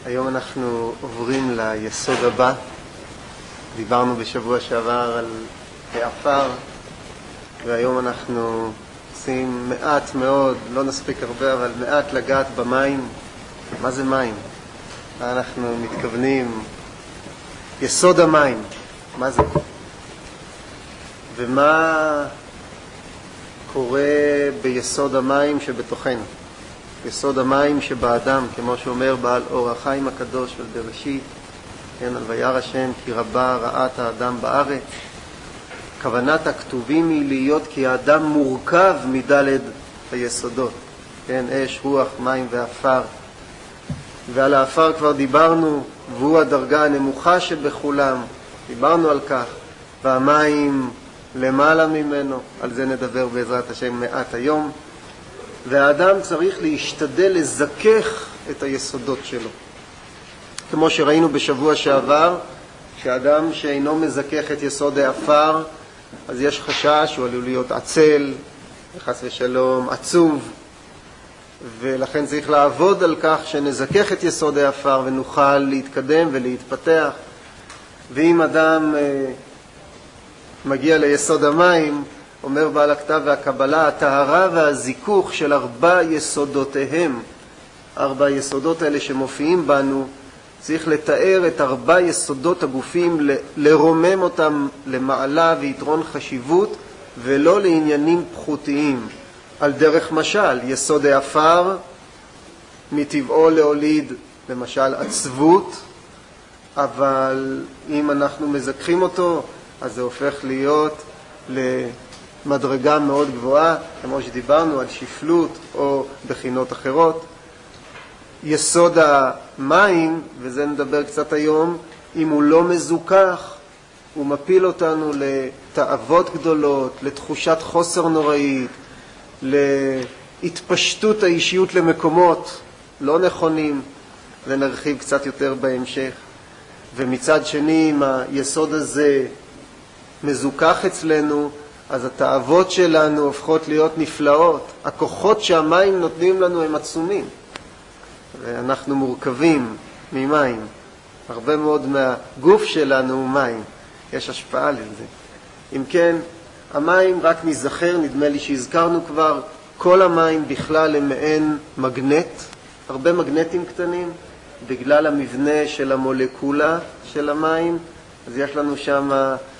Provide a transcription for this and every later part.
היום אנחנו עוברים ליסוד הבא. דיברנו בשבוע שעבר על העפר, והיום אנחנו עושים מעט מאוד, לא נספיק הרבה, אבל מעט לגעת במים. מה זה מים? מה אנחנו מתכוונים? יסוד המים, מה זה? ומה קורה ביסוד המים שבתוכנו? יסוד המים שבאדם, כמו שאומר בעל אור החיים הקדוש של בראשית, כן, על וירא השם כי רבה רעת האדם בארץ. כוונת הכתובים היא להיות כי האדם מורכב מדלת היסודות, כן, אש, רוח, מים ואפר. ועל האפר כבר דיברנו, והוא הדרגה הנמוכה שבכולם, דיברנו על כך, והמים למעלה ממנו, על זה נדבר בעזרת השם מעט היום. והאדם צריך להשתדל לזכך את היסודות שלו. כמו שראינו בשבוע שעבר, שאדם שאינו מזכך את יסוד האפר, אז יש חשש, הוא עלול להיות עצל, חס ושלום, עצוב, ולכן צריך לעבוד על כך שנזכך את יסוד האפר ונוכל להתקדם ולהתפתח. ואם אדם מגיע ליסוד המים, אומר בעל הכתב והקבלה, הטהרה והזיכוך של 4 יסודותיהם, 4 יסודות האלה שמופיעים בנו, צריך לתאר את 4 יסודות הגופים, לרומם אותם למעלה ויתרון חשיבות, ולא לעניינים פחותיים. על דרך משל, יסוד האפר מטבעו להוליד למשל עצבות, אבל אם אנחנו מזכחים אותו, אז זה הופך להיות למדרגה מאוד גבוהה, כמו שדיברנו על שפלות או בחינות אחרות. יסוד המים, וזה נדבר קצת היום, אם הוא לא מזוכח, הוא מפיל אותנו לתאוות גדולות, לתחושת חוסר נוראית, להתפשטות האישיות למקומות לא נכונים, ונרחיב קצת יותר בהמשך. ומצד שני, אם היסוד הזה מזוכח אצלנו, אז התאוות שלנו הופכות להיות נפלאות. הכוחות שהמים נותנים לנו הם עצומים. ואנחנו מורכבים ממים. הרבה מאוד מהגוף שלנו הוא מים. יש השפעה לזה. אם כן, המים רק נזכר, נדמה לי שהזכרנו כבר, כל המים בכלל הם מעין מגנט, הרבה מגנטים קטנים, בגלל המבנה של המולקולה של המים. אז יש לנו שם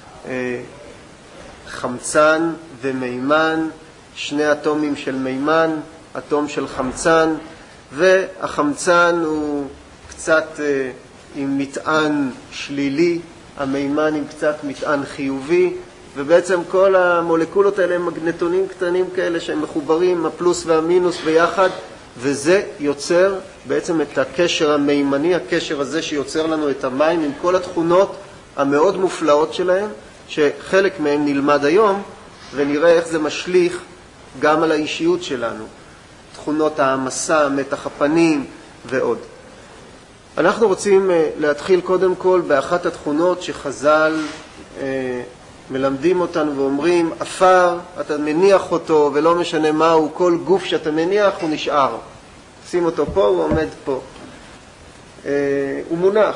חמצן ומימן, 2 אטומים של מימן, אטום של חמצן, והחמצן הוא קצת עם מטען שלילי, המימן עם קצת מטען חיובי, ובעצם כל המולקולות האלה הם מגנטונים קטנים כאלה שהם מחוברים, הפלוס והמינוס ביחד, וזה יוצר בעצם את הקשר המימני, הקשר הזה שיוצר לנו את המים עם כל התכונות המאוד מופלאות שלהם, שחלק מהם נלמד היום, ונראה איך זה משליך גם על האישיות שלנו. תכונות העמסה, מתח הפנים ועוד. אנחנו רוצים להתחיל קודם כל באחת התכונות שחז"ל מלמדים אותנו ואומרים, אפר, אתה מניח אותו ולא משנה מהו, כל גוף שאתה מניח הוא נשאר. שים אותו פה, הוא עומד פה. הוא מונח.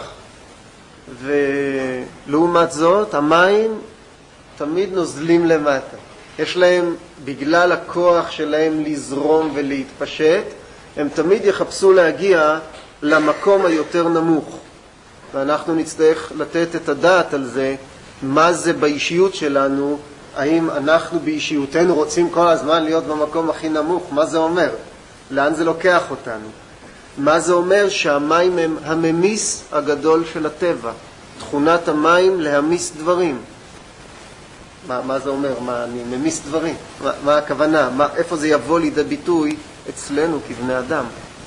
ולעומת זאת, המים תמיד נוזלים למטה. יש להם, בגלל הכוח שלהם לזרום ולהתפשט, הם תמיד יחפשו להגיע למקום היותר נמוך. ואנחנו נצטרך לתת את הדעת על זה, מה זה באישיות שלנו, האם אנחנו באישיותנו רוצים כל הזמן להיות במקום הכי נמוך, מה זה אומר? לאן זה לוקח אותנו? מה זה אומר? שהמים הם הממיס הגדול של הטבע. תכונת המים להמיס דברים. מה זה אומר? אני ממיס דברים? מה הכוונה? איפה זה יבוא לידי ביטוי אצלנו כבני אדם?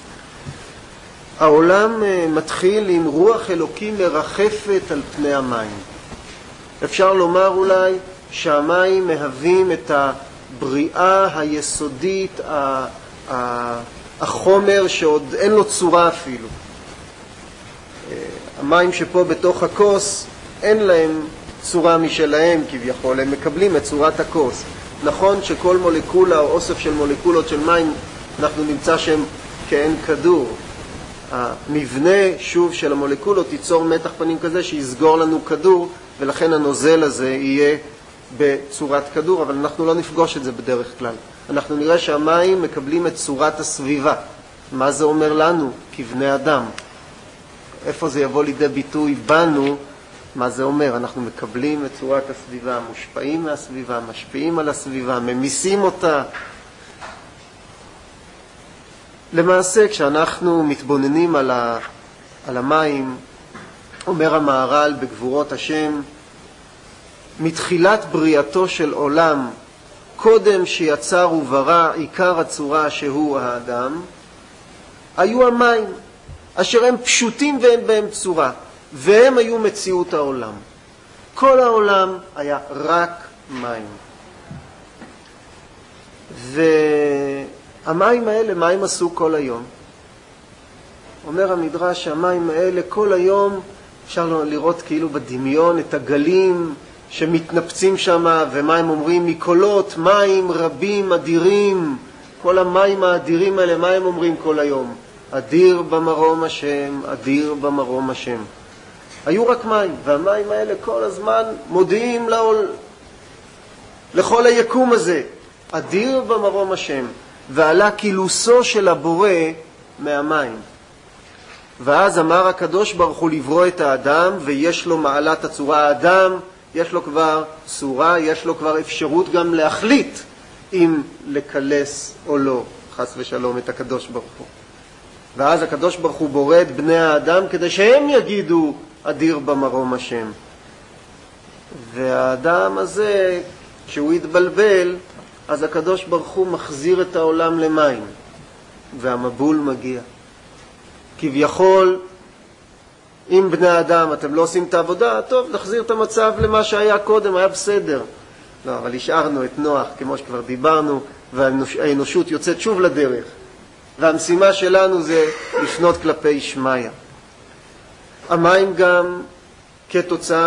העולם מתחיל עם רוח אלוקים מרחפת על פני המים. אפשר לומר אולי שהמים מהווים את הבריאה היסודית, החומר שעוד אין לו צורה אפילו. המים שפה בתוך הכוס אין להם צורה משלהם כביכול, הם מקבלים את צורת הכוס. נכון שכל מולקולה או אוסף של מולקולות של מים אנחנו נמצא שהם כאין כדור, המבנה שוב של המולקולות ייצור מתח פנים כזה שיסגור לנו כדור, ולכן הנוזל הזה יהיה בצורת כדור, אבל אנחנו לא נפגוש את זה בדרך כלל. אנחנו נראה שהמים מקבלים את צורת הסביבה. מה זה אומר לנו כבני אדם? איפה זה יבוא לידי ביטוי בנו? מה זה אומר? אנחנו מקבלים את צורת הסביבה, מושפעים מהסביבה, משפיעים על הסביבה, ממיסים אותה. למעשה, כשאנחנו מתבוננים על המים, אומר המהר"ל בגבורות השם, מתחילת בריאתו של עולם, קודם שיצר וברא עיקר הצורה שהוא האדם, היו המים, אשר הם פשוטים ואין בהם צורה, והם היו מציאות העולם. כל העולם היה רק מים. והמים האלה, מה הם עשו כל היום? אומר המדרש שהמים האלה כל היום, אפשר לראות כאילו בדמיון את הגלים שמתנפצים שם, ומה הם אומרים? מקולות מים רבים, אדירים. כל המים האדירים האלה, מה הם אומרים כל היום? אדיר במרום השם, אדיר במרום השם. היו רק מים, והמים האלה כל הזמן מודיעים לכל היקום הזה, אדיר במרום השם, ועלה קילוסו של הבורא מהמים. ואז אמר הקדוש ברוך הוא לברוא את האדם, ויש לו מעלת הצורה. האדם יש לו כבר צורה, יש לו כבר אפשרות גם להחליט אם לקלס או לא, חס ושלום, את הקדוש ברוך הוא. ואז הקדוש ברוך הוא בורא את בני האדם כדי שהם יגידו אדיר במרום השם. והאדם הזה, כשהוא יתבלבל, אז הקדוש ברוך הוא מחזיר את העולם למים, והמבול מגיע. כביכול, אם בני האדם אתם לא עושים את העבודה, טוב, נחזיר את המצב למה שהיה קודם, היה בסדר. לא, אבל השארנו את נוח, כמו שכבר דיברנו, והאנושות יוצאת שוב לדרך. והמשימה שלנו זה לפנות כלפי שמיה. המים גם כתוצאה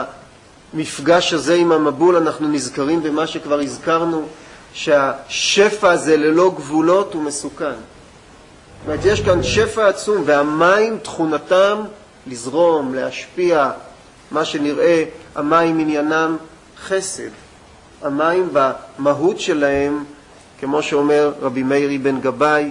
מהמפגש הזה עם המבול, אנחנו נזכרים במה שכבר הזכרנו, שהשפע הזה ללא גבולות הוא מסוכן. זאת אומרת, יש כאן שפע עצום, והמים תכונתם לזרום, להשפיע, מה שנראה, המים עניינם חסד. המים במהות שלהם, כמו שאומר רבי מאיר אבן גבאי,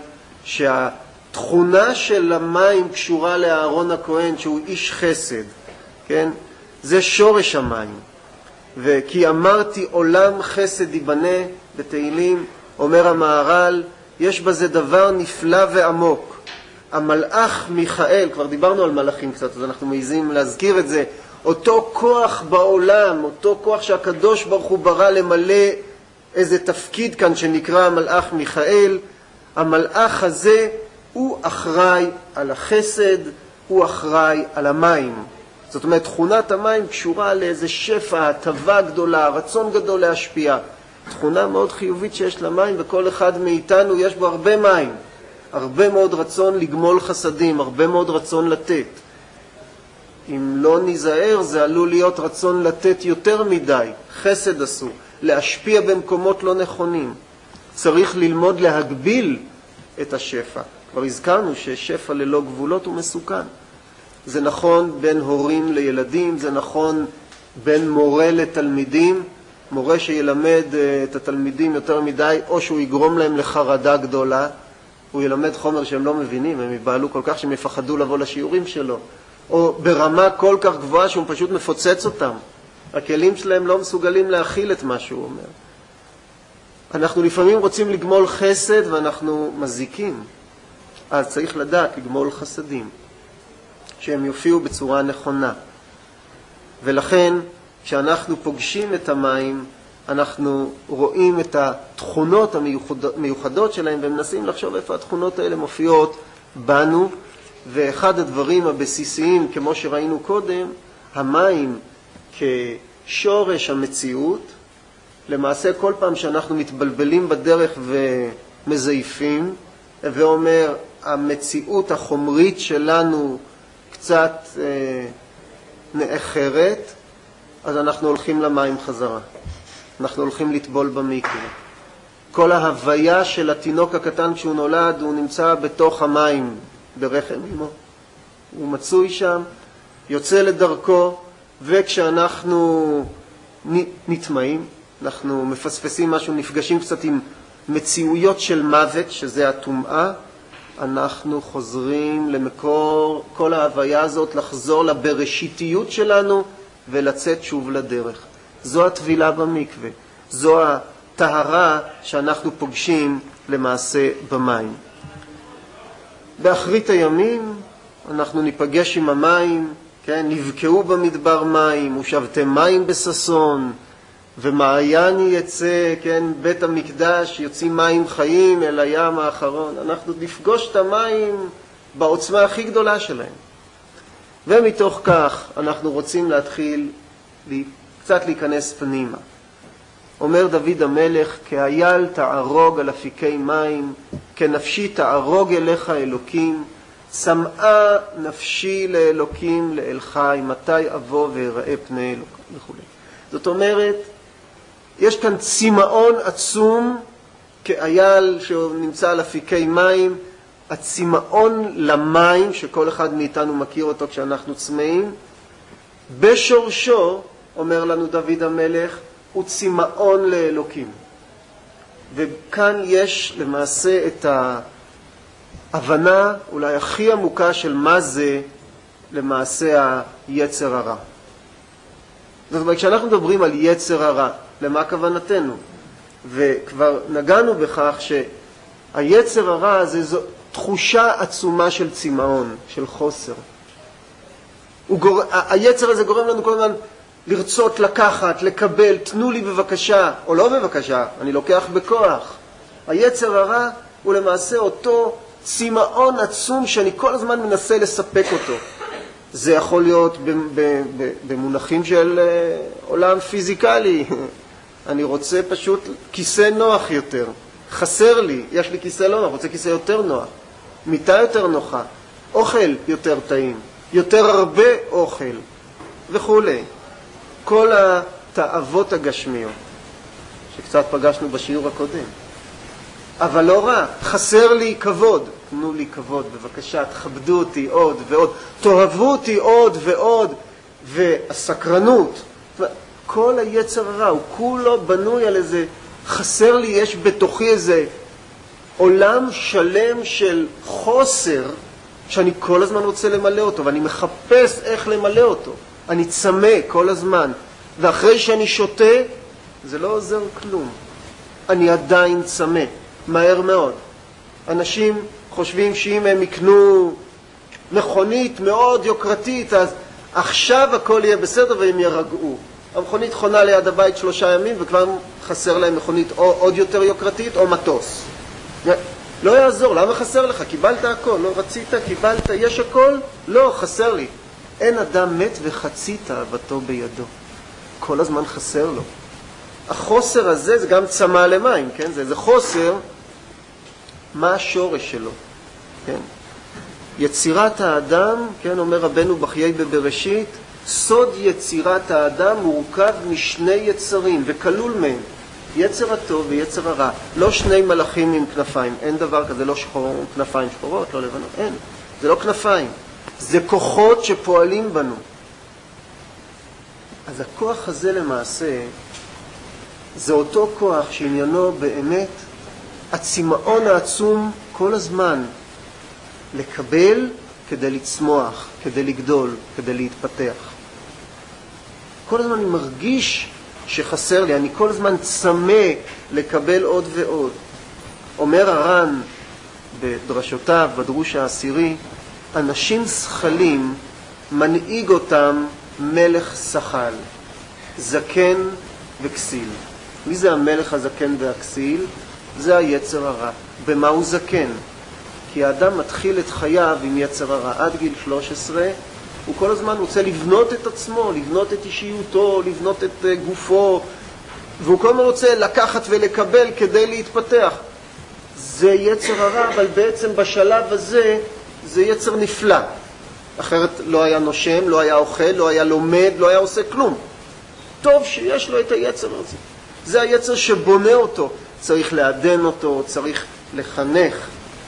שהתכונה של המים קשורה לאהרון הכהן, שהוא איש חסד, כן? זה שורש המים. וכי אמרתי עולם חסד ייבנה בתהילים, אומר המהר"ל, יש בזה דבר נפלא ועמוק. המלאך מיכאל, כבר דיברנו על מלאכים קצת, אז אנחנו מעיזים להזכיר את זה, אותו כוח בעולם, אותו כוח שהקדוש ברוך הוא ברא למלא איזה תפקיד כאן שנקרא המלאך מיכאל, המלאך הזה הוא אחראי על החסד, הוא אחראי על המים. זאת אומרת, תכונת המים קשורה לאיזה שפע, הטבה גדולה, רצון גדול להשפיע. תכונה מאוד חיובית שיש למים, וכל אחד מאיתנו יש בו הרבה מים. הרבה מאוד רצון לגמול חסדים, הרבה מאוד רצון לתת. אם לא ניזהר, זה עלול להיות רצון לתת יותר מדי. חסד עשו, להשפיע במקומות לא נכונים. צריך ללמוד להגביל את השפע. כבר הזכרנו ששפע ללא גבולות הוא מסוכן. זה נכון בין הורים לילדים, זה נכון בין מורה לתלמידים. מורה שילמד את התלמידים יותר מדי, או שהוא יגרום להם לחרדה גדולה, הוא ילמד חומר שהם לא מבינים, הם יבעלו כל כך שהם יפחדו לבוא לשיעורים שלו, או ברמה כל כך גבוהה שהוא פשוט מפוצץ אותם. הכלים שלהם לא מסוגלים להכיל את מה שהוא אומר. אנחנו לפעמים רוצים לגמול חסד ואנחנו מזיקים. אז צריך לדעת לגמול חסדים, שהם יופיעו בצורה נכונה. ולכן, כשאנחנו פוגשים את המים, אנחנו רואים את התכונות המיוחדות שלהם, ומנסים לחשוב איפה התכונות האלה מופיעות בנו. ואחד הדברים הבסיסיים, כמו שראינו קודם, המים כשורש המציאות, למעשה כל פעם שאנחנו מתבלבלים בדרך ומזייפים, ואומר, המציאות החומרית שלנו קצת נאחרת, אז אנחנו הולכים למים חזרה. אנחנו הולכים לטבול במקווה. כל ההוויה של התינוק הקטן כשהוא נולד, הוא נמצא בתוך המים. ברחם אמו. הוא מצוי שם, יוצא לדרכו, וכשאנחנו נטמעים, אנחנו מפספסים משהו, נפגשים קצת עם מציאויות של מוות, שזה הטומאה, אנחנו חוזרים למקור כל ההוויה הזאת, לחזור לבראשיתיות שלנו ולצאת שוב לדרך. זו הטבילה במקווה, זו הטהרה שאנחנו פוגשים למעשה במים. באחרית הימים אנחנו ניפגש עם המים, כן? נבקעו במדבר מים, ושבתם מים בססון, ומעיין יצא, כן? בית המקדש, יוצאים מים חיים אל הים האחרון. אנחנו נפגוש את המים בעוצמה הכי גדולה שלהם. ומתוך כך אנחנו רוצים להתחיל קצת להיכנס פנימה. אומר דוד המלך, כאייל תערוג על אפיקי מים, כנפשי תערוג אליך אלוקים, צמאה נפשי לאלוקים לאל חי, מתי אבוא ויראה פני אלוקים וכו'. זאת אומרת, יש כאן צמאון עצום, כאייל שנמצא על אפיקי מים, הצמאון למים, שכל אחד מאיתנו מכיר אותו כשאנחנו צמאים, בשורשו, אומר לנו דוד המלך, הוא צמאון לאלוקים. וכאן יש למעשה את ההבנה אולי הכי עמוקה של מה זה למעשה היצר הרע. זאת אומרת, כשאנחנו מדברים על יצר הרע, למה כוונתנו? וכבר נגענו בכך שהיצר הרע זו תחושה עצומה של צמאון, של חוסר. היצר הזה גורם לנו כל הזמן לרצות, לקחת, לקבל, תנו לי בבקשה, או לא בבקשה, אני לוקח בכוח. היצר הרע הוא למעשה אותו צמאון עצום שאני כל הזמן מנסה לספק אותו. זה יכול להיות במונחים של עולם פיזיקלי. אני רוצה פשוט כיסא נוח יותר. חסר לי, יש לי כיסא לא נוח, רוצה כיסא יותר נוח. מיטה יותר נוחה, אוכל יותר טעים, יותר הרבה אוכל וכו'. כל התאוות הגשמיות שקצת פגשנו בשיעור הקודם. אבל לא רע, חסר לי כבוד. תנו לי כבוד, בבקשה, תכבדו אותי עוד ועוד, תאהבו אותי עוד ועוד, והסקרנות. כל היצר הרע הוא כולו בנוי על איזה, חסר לי, יש בתוכי איזה עולם שלם של חוסר, שאני כל הזמן רוצה למלא אותו, ואני מחפש איך למלא אותו. אני צמא כל הזמן, ואחרי שאני שותה, זה לא עוזר כלום. אני עדיין צמא, מהר מאוד. אנשים חושבים שאם הם יקנו מכונית מאוד יוקרתית, אז עכשיו הכל יהיה בסדר והם ירגעו. המכונית חונה ליד הבית 3 ימים, וכבר חסר להם מכונית או עוד יותר יוקרתית או מטוס. לא יעזור, למה חסר לך? קיבלת הכל, לא רצית, קיבלת, יש הכל? לא, חסר לי. אין אדם מת וחצי תאוותו בידו. כל הזמן חסר לו. החוסר הזה זה גם צמא למים, כן? זה חוסר, מה השורש שלו? כן? יצירת האדם, כן, אומר רבנו בחיי בבראשית, סוד יצירת האדם מורכב משני יצרים וכלול מהם, יצר הטוב ויצר הרע. לא שני מלאכים עם כנפיים, אין דבר כזה, לא שחור, כנפיים שחורות, לא לבנות, אין. זה לא כנפיים, זה כוחות שפועלים בנו. אז הכוח הזה למעשה, זה אותו כוח שעניינו באמת הצמאון העצום כל הזמן לקבל כדי לצמוח, כדי לגדול, כדי להתפתח. כל הזמן אני מרגיש שחסר לי, אני כל הזמן צמא לקבל עוד ועוד. אומר הר"ן בדרשותיו, בדרוש העשירי, אנשים שכלים מנהיג אותם מלך שכל, זקן וכסיל. מי זה המלך הזקן והכסיל? זה היצר הרע. במה הוא זקן? כי האדם מתחיל את חייו עם יצר הרע. עד גיל 13 הוא כל הזמן רוצה לבנות את עצמו, לבנות את אישיותו, לבנות את גופו, והוא כל הזמן רוצה לקחת ולקבל כדי להתפתח. זה יצר הרע, אבל בעצם בשלב הזה זה יצר נפלא. אחרת לא היה נושם, לא היה אוכל, לא היה לומד, לא היה עושה כלום. טוב שיש לו את היצר הזה. זה היצר שבונה אותו. צריך לעדן אותו, צריך לחנך,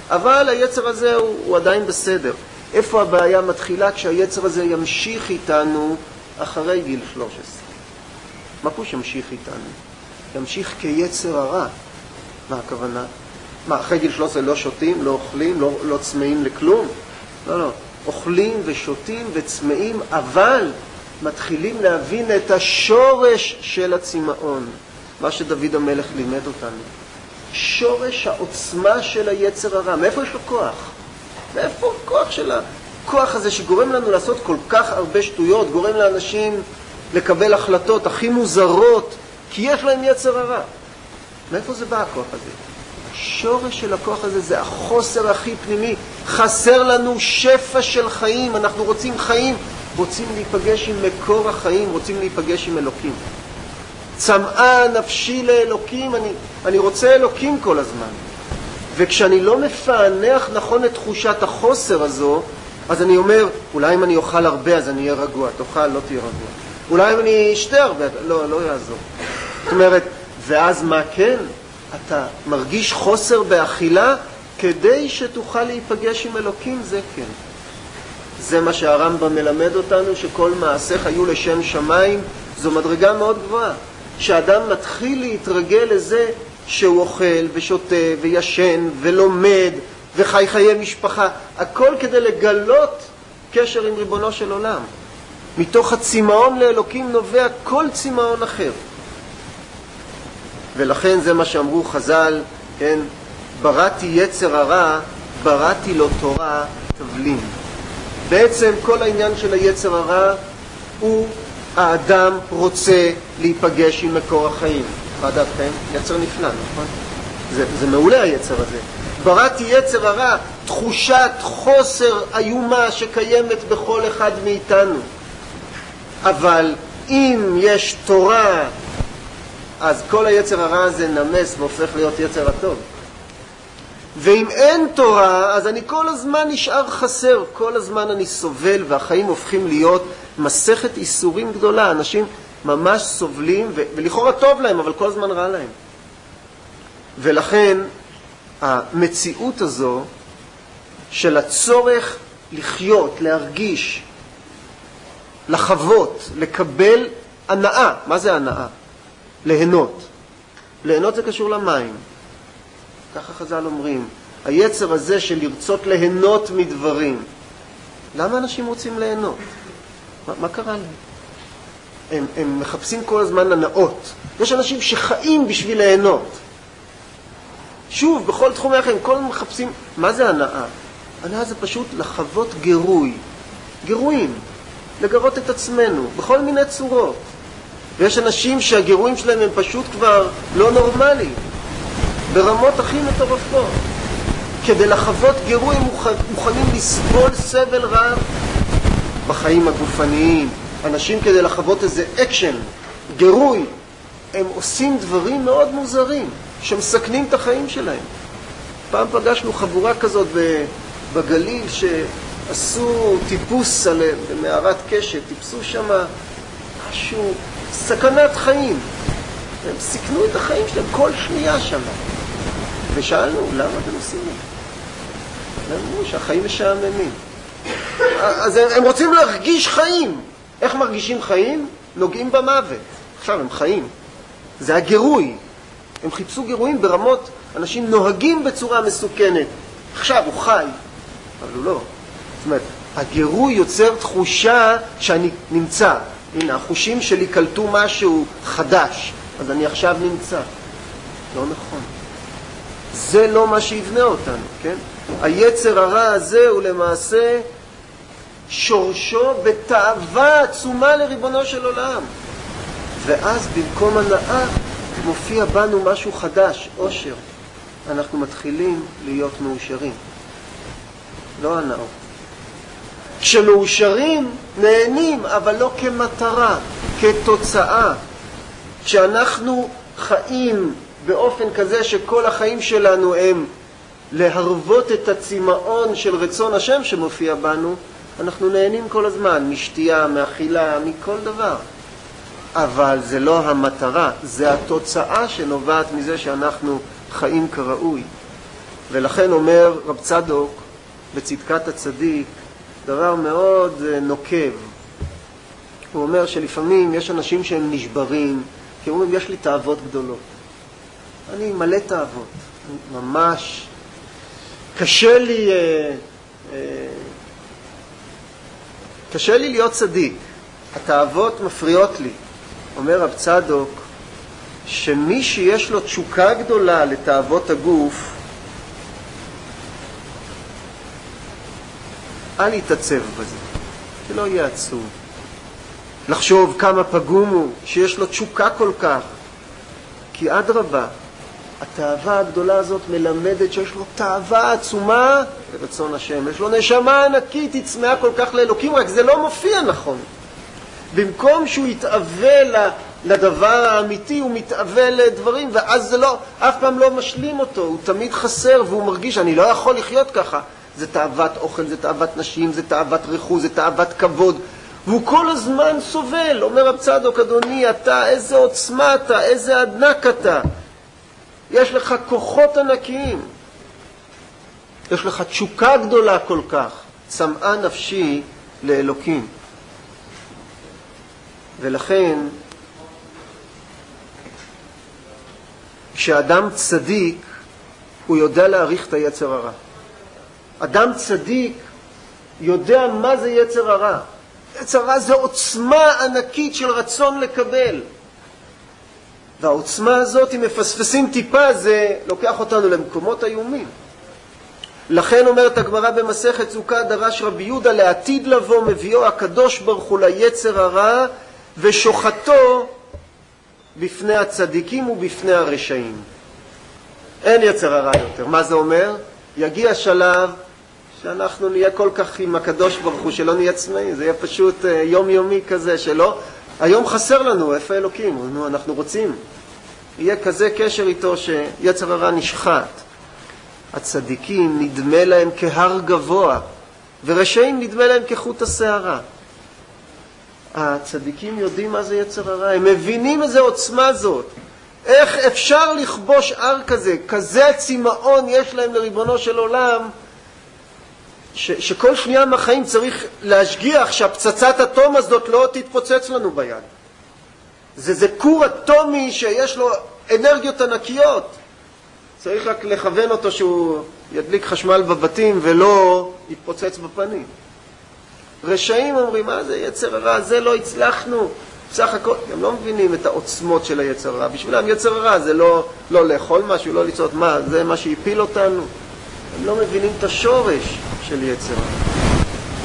אבל היצר הזה הוא עדיין בסדר. איפה הבעיה מתחילה? כשהיצר הזה ימשיך איתנו אחרי גיל 13. מה פה שימשיך איתנו? ימשיך כיצר הרע. מה הכוונה? מה, אחרי גיל 13 לא שותים, לא אוכלים, לא צמאים לכלום? לא. אוכלים ושותים וצמאים, אבל מתחילים להבין את השורש של הצמאון. מה שדוד המלך לימד אותנו. שורש העוצמה של היצר הרע. מאיפה יש לו כוח? מאיפה הכוח של הכוח הזה שגורם לנו לעשות כל כך הרבה שטויות, גורם לאנשים לקבל החלטות הכי מוזרות, כי יש להם יצר הרע. מאיפה זה בא הכוח הזה? השורש של הכוח הזה זה החוסר הכי פנימי. חסר לנו שפע של חיים, אנחנו רוצים חיים, רוצים להיפגש עם מקור החיים, רוצים להיפגש עם אלוקים. צמאה נפשי לאלוקים, אני רוצה אלוקים כל הזמן. וכשאני לא מפענח נכון את תחושת החוסר הזו, אז אני אומר, אולי אם אני אוכל הרבה אז אני אהיה רגוע. תאכל, לא תהיה רגוע. אולי אם אני אשתה הרבה, לא יעזור. זאת אומרת, ואז מה כן? אתה מרגיש חוסר באכילה כדי שתוכל להיפגש עם אלוקים, זה כן. זה מה שהרמב"ם מלמד אותנו, שכל מעשיך היו לשם שמיים. זו מדרגה מאוד גבוהה. שאדם מתחיל להתרגל לזה שהוא אוכל ושותה וישן ולומד וחי חיי משפחה, הכל כדי לגלות קשר עם ריבונו של עולם. מתוך הצמאון לאלוקים נובע כל צמאון אחר. ולכן זה מה שאמרו חז"ל, כן? בראתי יצר הרע, בראתי לו תורה תבלין. בעצם כל העניין של היצר הרע הוא האדם רוצה להיפגש עם מקור החיים. מה דעתכם? יצר נפלא, נכון? זה מעולה היצר הזה. בראתי יצר הרע, תחושת חוסר איומה שקיימת בכל אחד מאיתנו. אבל אם יש תורה, אז כל היצר הרע הזה נמס והופך להיות יצר הטוב. ואם אין תורה, אז אני כל הזמן נשאר חסר, כל הזמן אני סובל, והחיים הופכים להיות מסכת איסורים גדולה. אנשים ממש סובלים, ולכאורה טוב להם, אבל כל הזמן רע להם. ולכן המציאות הזו של הצורך לחיות, להרגיש, לחוות, לקבל הנאה. מה זה הנאה? ליהנות. ליהנות זה קשור למים. ככה חז"ל אומרים. היצר הזה של לרצות ליהנות מדברים. למה אנשים רוצים ליהנות? מה קרה להם? הם מחפשים כל הזמן הנאות. יש אנשים שחיים בשביל ליהנות. שוב, בכל תחומי החיים, כל הזמן מחפשים. מה זה הנאה? הנאה זה פשוט לחוות גירוי. גירויים. לגרות את עצמנו, בכל מיני צורות. ויש אנשים שהגירויים שלהם הם פשוט כבר לא נורמליים. ברמות הכי מטורפות. כדי לחוות גירוי הם מוכנים לסבול סבל רב בחיים הגופניים. אנשים כדי לחוות איזה אקשן, גירוי, הם עושים דברים מאוד מוזרים שמסכנים את החיים שלהם. פעם פגשנו חבורה כזאת בגליל שעשו טיפוס עליהם במערת קשת, טיפסו שם משהו, סכנת חיים. הם סיכנו את החיים שלהם כל שנייה שם. ושאלנו, למה אתם עושים את זה? אמרו שהחיים משעממים. אז הם רוצים להרגיש חיים. איך מרגישים חיים? נוגעים במוות. עכשיו הם חיים. זה הגירוי. הם חיפשו גירויים ברמות, אנשים נוהגים בצורה מסוכנת. עכשיו הוא חי, אבל הוא לא. זאת אומרת, הגירוי יוצר תחושה שאני נמצא. הנה, החושים שלי קלטו משהו חדש, אז אני עכשיו נמצא. לא נכון. זה לא מה שיבנה אותנו, כן? היצר הרע הזה הוא למעשה שורשו בתאווה עצומה לריבונו של עולם. ואז במקום הנאה מופיע בנו משהו חדש, אושר. אנחנו מתחילים להיות מאושרים. לא הנאות. כשמאושרים נהנים, אבל לא כמטרה, כתוצאה. כשאנחנו חיים באופן כזה שכל החיים שלנו הם להרבות את הצמאון של רצון השם שמופיע בנו, אנחנו נהנים כל הזמן, משתייה, מאכילה, מכל דבר. אבל זה לא המטרה, זה התוצאה שנובעת מזה שאנחנו חיים כראוי. ולכן אומר רב צדוק בצדקת הצדיק דבר מאוד נוקב. הוא אומר שלפעמים יש אנשים שהם נשברים, כי אומרים יש לי תאוות גדולות. אני מלא תאוות, ממש קשה לי להיות צדיק, התאוות מפריעות לי. אומר רב צדוק שמי שיש לו תשוקה גדולה לתאוות הגוף, אל יתעצב בזה, שלא יהיה עצוב. לחשוב כמה פגום הוא, שיש לו תשוקה כל כך. כי אדרבה, התאווה הגדולה הזאת מלמדת שיש לו תאווה עצומה לרצון השם. יש לו נשמה ענקית, היא צמאה כל כך לאלוקים, רק זה לא מופיע נכון. במקום שהוא יתאווה לדבר האמיתי, הוא מתאווה לדברים, ואז זה לא, אף פעם לא משלים אותו, הוא תמיד חסר, והוא מרגיש, אני לא יכול לחיות ככה. זה תאוות אוכל, זה תאוות נשים, זה תאוות רכוש, זה תאוות כבוד. והוא כל הזמן סובל. אומר רב צדוק, אדוני, אתה, איזה עוצמה אתה, איזה ענק אתה. יש לך כוחות ענקיים. יש לך תשוקה גדולה כל כך. צמאה נפשי לאלוקים. ולכן, כשאדם צדיק, הוא יודע להעריך את היצר הרע. אדם צדיק יודע מה זה יצר הרע. יצר הרע זה עוצמה ענקית של רצון לקבל. והעוצמה הזאת, אם מפספסים טיפה, זה לוקח אותנו למקומות איומים. לכן אומרת הגמרא במסכת סוכה, דרש רבי יהודה לעתיד לבוא מביאו הקדוש ברוך הוא ליצר הרע ושוחטו בפני הצדיקים ובפני הרשעים. אין יצר הרע יותר. מה זה אומר? יגיע שלב שאנחנו נהיה כל כך עם הקדוש ברוך הוא שלא נהיה עצמאי. זה יהיה פשוט יומיומי כזה שלא. היום חסר לנו, איפה אלוקים? אנחנו רוצים. יהיה כזה קשר איתו שיצר הרע נשחט. הצדיקים נדמה להם כהר גבוה, ורשעים נדמה להם כחוט השערה. הצדיקים יודעים מה זה יצר הרע, הם מבינים איזה עוצמה זאת. איך אפשר לכבוש הר כזה? כזה צמאון יש להם לריבונו של עולם, שכל שנייה מהחיים צריך להשגיח שהפצצת אטום הזאת לא תתפוצץ לנו ביד. זה כור אטומי שיש לו אנרגיות ענקיות. צריך רק לכוון אותו שהוא ידליק חשמל בבתים ולא יתפוצץ בפנים. רשעים אומרים, מה זה יצר הרע? זה לא הצלחנו. בסך הכל, הם לא מבינים את העוצמות של היצר הרע. בשבילם יצר הרע זה לא לאכול משהו, לא לצעות מה, זה מה שהפיל אותנו. הם לא מבינים את השורש של יצר הרע.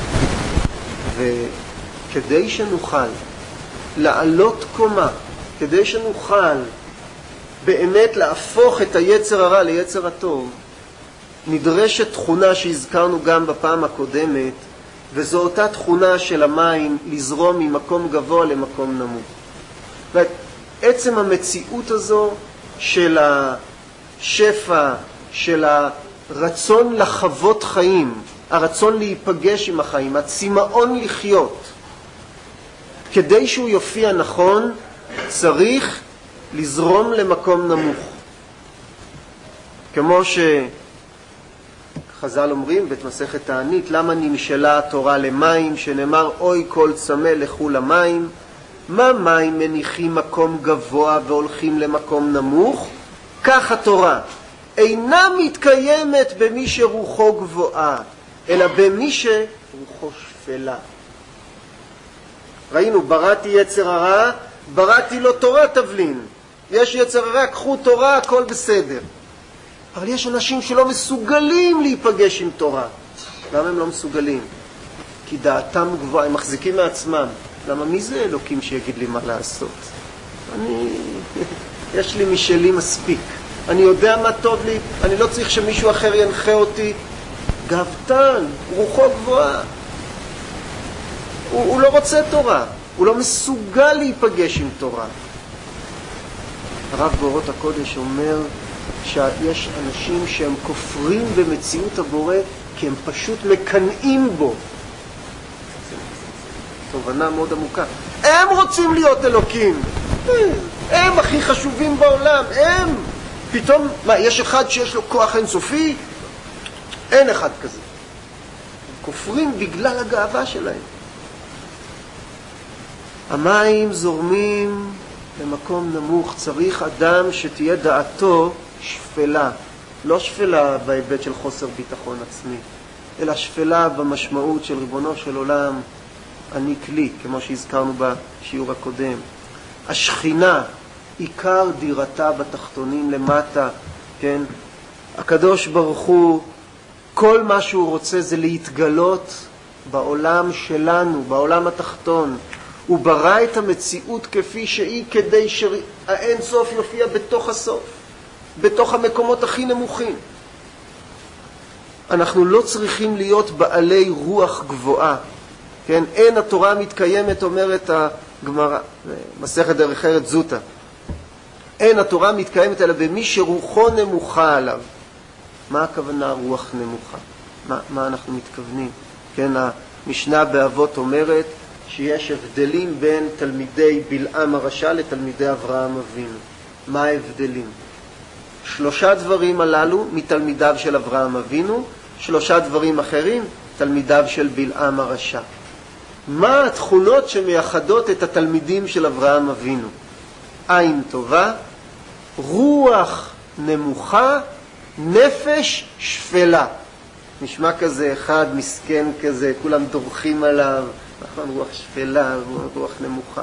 וכדי שנוכל לעלות קומה, כדי שנוכל באמת להפוך את היצר הרע ליצר הטוב, נדרשת תכונה שהזכרנו גם בפעם הקודמת, וזו אותה תכונה של המים לזרום ממקום גבוה למקום נמוך. ועצם המציאות הזו של השפע, של הרצון לחוות חיים, הרצון להיפגש עם החיים, הצמאון לחיות, כדי שהוא יופיע נכון, צריך לזרום למקום נמוך. כמו שחז"ל אומרים במסכת תענית, למה נמשלה התורה למים, שנאמר אוי כל צמא לכו למים. מה מים מניחים מקום גבוה והולכים למקום נמוך? כך התורה אינה מתקיימת במי שרוחו גבוהה, אלא במי שרוחו שפלה. ראינו, בראתי יצר הרע, בראתי לו תורה תבלין. יש יצר הרע, קחו תורה, הכל בסדר. אבל יש אנשים שלא מסוגלים להיפגש עם תורה. למה הם לא מסוגלים? כי דעתם גבוהה, הם מחזיקים מעצמם. למה מי זה אלוקים שיגיד לי מה לעשות? יש לי משלי מספיק. אני יודע מה טוב לי, אני לא צריך שמישהו אחר ינחה אותי. גאוותן, רוחו גבוהה. הוא לא רוצה תורה, הוא לא מסוגל להיפגש עם תורה. הרב באורות הקודש אומר שיש אנשים שהם כופרים במציאות הבורא כי הם פשוט מקנאים בו. תובנה מאוד עמוקה. הם רוצים להיות אלוקים. הם הכי חשובים בעולם, הם. פתאום, מה, יש אחד שיש לו כוח אינסופי? אין אחד כזה. הם כופרים בגלל הגאווה שלהם. המים זורמים במקום נמוך. צריך אדם שתהיה דעתו שפלה. לא שפלה בהיבט של חוסר ביטחון עצמי, אלא שפלה במשמעות של ריבונו של עולם, אני כלי, כמו שהזכרנו בשיעור הקודם. השכינה, עיקר דירתה בתחתונים למטה, כן? הקדוש ברוך הוא, כל מה שהוא רוצה זה להתגלות בעולם שלנו, בעולם התחתון. הוא ברא את המציאות כפי שהיא כדי שהאין סוף יופיע בתוך הסוף, בתוך המקומות הכי נמוכים. אנחנו לא צריכים להיות בעלי רוח גבוהה, כן? אין התורה מתקיימת, אומרת הגמרא, מסכת דרך ארץ זוטה. אין התורה מתקיימת אלא במי שרוחו נמוכה עליו. מה הכוונה רוח נמוכה? מה אנחנו מתכוונים? כן, המשנה באבות אומרת שיש הבדלים בין תלמידי בלעם הרשע לתלמידי אברהם אבינו. מה ההבדלים? 3 דברים הללו מתלמידיו של אברהם אבינו, 3 דברים אחרים תלמידיו של בלעם הרשע. מה התכונות שמייחדות את התלמידים של אברהם אבינו? עין טובה, רוח נמוכה, נפש שפלה. נשמע כזה אחד מסכן כזה, כולם דורכים עליו, נכון, רוח שפלה, רוח נמוכה.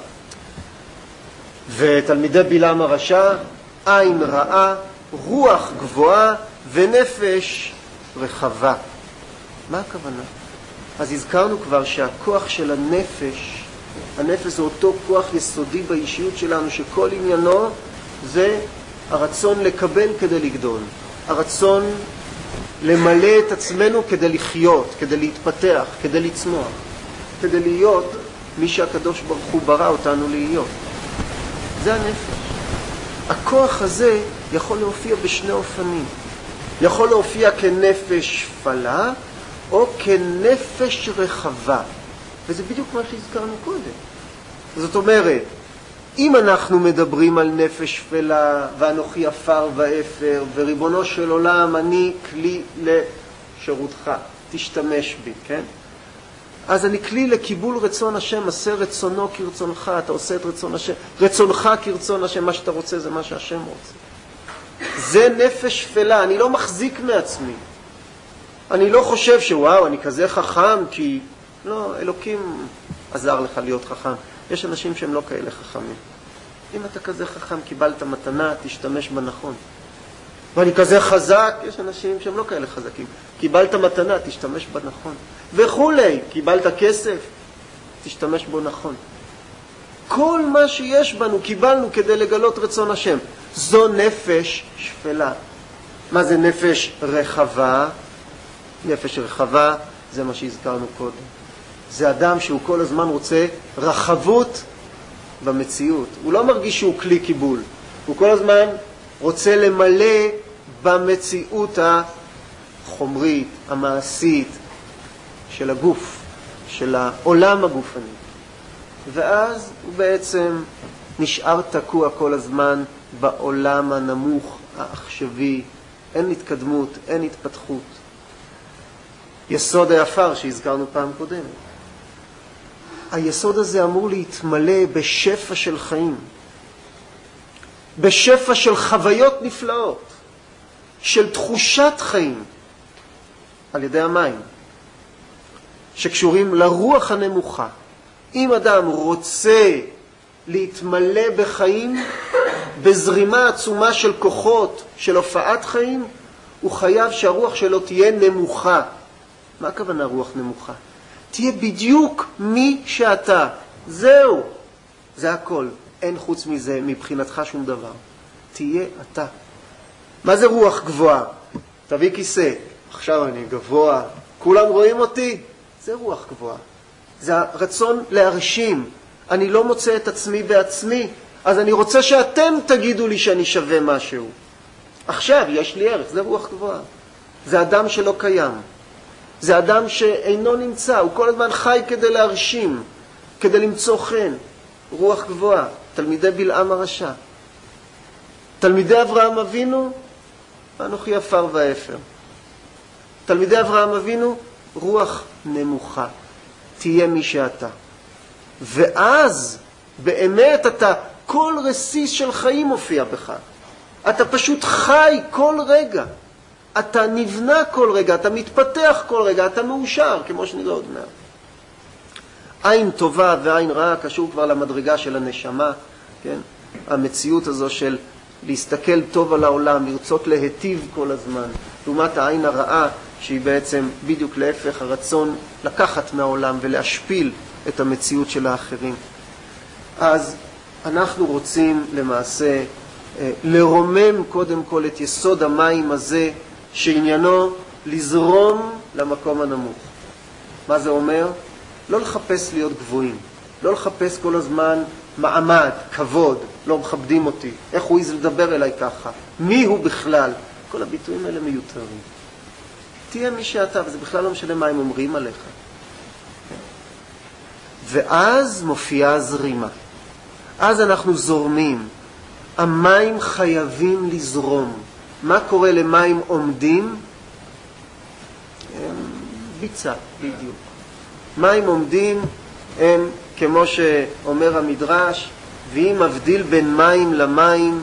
ותלמידי בלעם הרשע, עין רעה, רוח גבוהה ונפש רחבה. מה הכוונה? אז הזכרנו כבר שהכוח של הנפש, הנפש זה אותו כוח יסודי באישיות שלנו, שכל עניינו זה הרצון לקבל כדי לגדול, הרצון למלא את עצמנו כדי לחיות, כדי להתפתח, כדי לצמוח, כדי להיות מי שהקדוש ברוך הוא ברא אותנו להיות. זה הנפש. הכוח הזה יכול להופיע בשני אופנים. יכול להופיע כנפש שפלה או כנפש רחבה. וזה בדיוק מה שהזכרנו קודם. זאת אומרת, אם אנחנו מדברים על נפש שפלה, ואנוכי עפר ואפר, וריבונו של עולם, אני כלי לשירותך, תשתמש בי, כן? אז אני כלי לקיבול רצון השם, עשה רצונו כרצונך, אתה עושה את רצון השם, רצונך כרצון השם, מה שאתה רוצה זה מה שהשם רוצה. זה נפש שפלה, אני לא מחזיק מעצמי. אני לא חושב שוואו, אני כזה חכם, כי לא, אלוקים עזר לך להיות חכם. יש אנשים שהם לא כאלה חכמים. אם אתה כזה חכם, קיבלת מתנה, תשתמש בה נכון. ואני כזה חזק, יש אנשים שהם לא כאלה חזקים. קיבלת מתנה, תשתמש בה נכון. וכולי, קיבלת כסף, תשתמש בו נכון. כל מה שיש בנו קיבלנו כדי לגלות רצון השם. זו נפש שפלה. מה זה נפש רחבה? נפש רחבה זה מה שהזכרנו קודם. זה אדם שהוא כל הזמן רוצה רחבות במציאות. הוא לא מרגיש שהוא כלי קיבול. הוא כל הזמן רוצה למלא במציאות החומרית, המעשית של הגוף, של העולם הגופני. ואז הוא בעצם נשאר תקוע כל הזמן בעולם הנמוך, העכשווי. אין התקדמות, אין התפתחות. יסוד העפר שהזכרנו פעם קודמת. היסוד הזה אמור להתמלא בשפע של חיים, בשפע של חוויות נפלאות, של תחושת חיים, על ידי המים, שקשורים לרוח הנמוכה. אם אדם רוצה להתמלא בחיים, בזרימה עצומה של כוחות, של הופעת חיים, הוא חייב שהרוח שלו תהיה נמוכה. מה הכוונה רוח נמוכה? תהיה בדיוק מי שאתה. זהו. זה הכל. אין חוץ מזה, מבחינתך שום דבר. תהיה אתה. מה זה רוח גבוהה? תביא כיסא. עכשיו אני גבוה. כולם רואים אותי? זה רוח גבוהה. זה הרצון להרשים. אני לא מוצא את עצמי בעצמי, אז אני רוצה שאתם תגידו לי שאני שווה משהו. עכשיו יש לי ערך. זה רוח גבוהה. זה אדם שלא קיים. זה אדם שאינו נמצא, הוא כל הזמן חי כדי להרשים, כדי למצוא חן. רוח גבוהה, תלמידי בלעם הרשע. תלמידי אברהם אבינו, אנוכי עפר ואפר. תלמידי אברהם אבינו, רוח נמוכה, תהיה מי שאתה. ואז באמת אתה, כל רסיס של חיים מופיע בך. אתה פשוט חי כל רגע. אתה נבנה כל רגע, אתה מתפתח כל רגע, אתה מאושר, כמו שנראה עוד מעט. עין טובה ועין רעה קשור כבר למדרגה של הנשמה, כן? המציאות הזו של להסתכל טוב על העולם, לרצות להיטיב כל הזמן, לעומת העין הרעה שהיא בעצם בדיוק להפך, הרצון לקחת מהעולם ולהשפיל את המציאות של האחרים. אז אנחנו רוצים למעשה לרומם קודם כל את יסוד המים הזה, שעניינו לזרום למקום הנמוך. מה זה אומר? לא לחפש להיות גבוהים, לא לחפש כל הזמן מעמד, כבוד, לא מכבדים אותי, איך הוא איז לדבר אליי ככה, מי הוא בכלל, כל הביטויים האלה מיותרים. תהיה מי שאתה, וזה בכלל לא משנה מה הם אומרים עליך. ואז מופיעה הזרימה. אז אנחנו זורמים. המים חייבים לזרום. מה קורה למים עומדים? ביצה, בדיוק. מים עומדים הם, כמו שאומר המדרש, ואם מבדיל בין מים למים,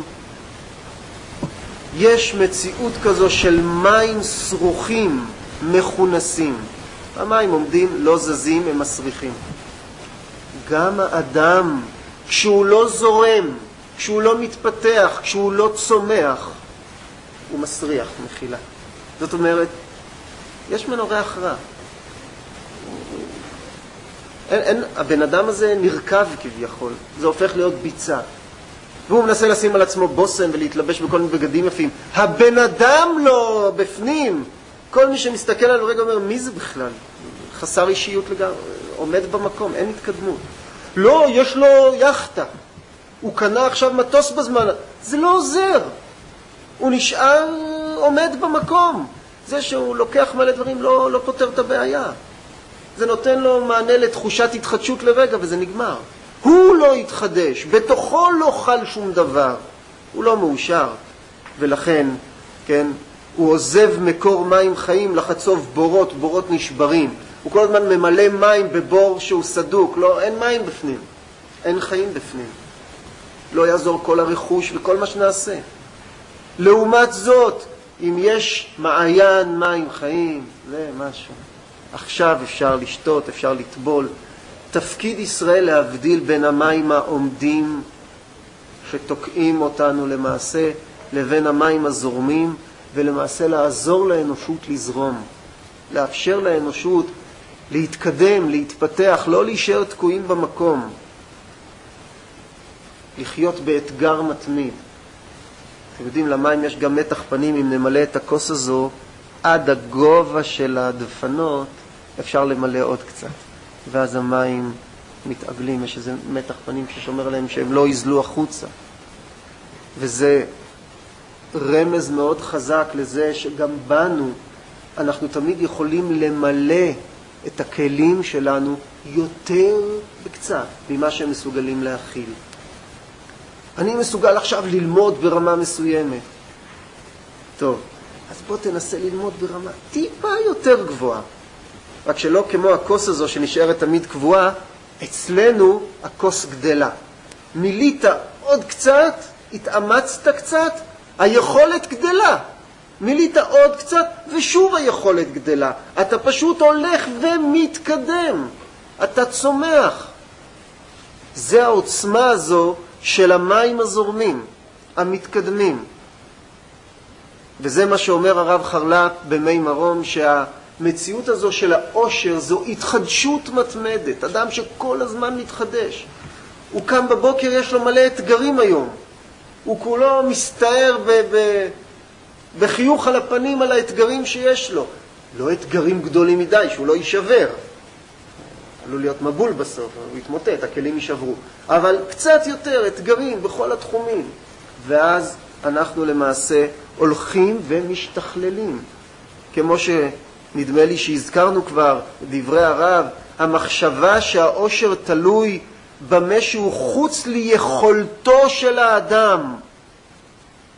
יש מציאות כזו של מים סרוכים, מכונסים. המים עומדים, לא זזים, הם מסריחים. גם האדם, כשהוא לא זורם, כשהוא לא מתפתח, כשהוא לא צומח, הוא מסריח, מחילה. זאת אומרת, יש ממנו ריח רע. הבן אדם הזה נרכב כביכול, זה הופך להיות ביצה. והוא מנסה לשים על עצמו בוסם ולהתלבש בכל מיני בגדים יפים. הבן אדם לא בפנים. כל מי שמסתכל עליו רגע אומר, מי זה בכלל? חסר אישיות לגמרי, עומד במקום, אין התקדמות. לא, יש לו יחטה. הוא קנה עכשיו מטוס בזמן. זה לא עוזר. הוא נשאר עומד במקום. זה שהוא לוקח מלא דברים לא פותר את הבעיה. זה נותן לו מענה לתחושת התחדשות לרגע וזה נגמר. הוא לא יתחדש, בתוכו לא חל שום דבר. הוא לא מאושר. ולכן, כן, הוא עוזב מקור מים חיים לחצוב בורות, בורות נשברים. הוא כל הזמן ממלא מים בבור שהוא סדוק. לא, אין מים בפנים. אין חיים בפנים. לא יעזור כל הרכוש וכל מה שנעשה. לעומת זאת, אם יש מעיין מים חיים, זה משהו. עכשיו אפשר לשתות, אפשר לטבול. תפקיד ישראל להבדיל בין המים העומדים שתוקעים אותנו למעשה, לבין המים הזורמים, ולמעשה לעזור לאנושות לזרום. לאפשר לאנושות להתקדם, להתפתח, לא להישאר תקועים במקום. לחיות באתגר מתמיד. אתם יודעים, למים יש גם מתח פנים, אם נמלא את הכוס הזו עד הגובה של הדפנות, אפשר למלא עוד קצת. ואז המים מתעגלים, יש איזה מתח פנים ששומר עליהם שהם לא יזלו החוצה. וזה רמז מאוד חזק לזה שגם בנו אנחנו תמיד יכולים למלא את הכלים שלנו יותר בקצת ממה שהם מסוגלים להכיל. אני מסוגל עכשיו ללמוד ברמה מסוימת. טוב, אז בוא תנסה ללמוד ברמה טיפה יותר גבוהה. רק שלא כמו הכוס הזו שנשארת תמיד קבועה, אצלנו הכוס גדלה. מילית עוד קצת, התאמצת קצת, היכולת גדלה. מילית עוד קצת ושוב היכולת גדלה. אתה פשוט הולך ומתקדם. אתה צומח. זה העוצמה הזו של המים הזורמים, המתקדמים. וזה מה שאומר הרב חרל"פ במי מרום, שהמציאות הזו של העושר זו התחדשות מתמדת. אדם שכל הזמן מתחדש. הוא קם בבוקר, יש לו מלא אתגרים היום. הוא כולו מסתער בחיוך על הפנים על האתגרים שיש לו. לא אתגרים גדולים מדי, שהוא לא יישבר. עלול להיות מבול בסוף, הוא יתמוטט, הכלים יישברו. אבל קצת יותר אתגרים בכל התחומים. ואז אנחנו למעשה הולכים ומשתכללים. כמו שנדמה לי שהזכרנו כבר דברי הרב, המחשבה שהאושר תלוי במה שהוא חוץ ליכולתו של האדם.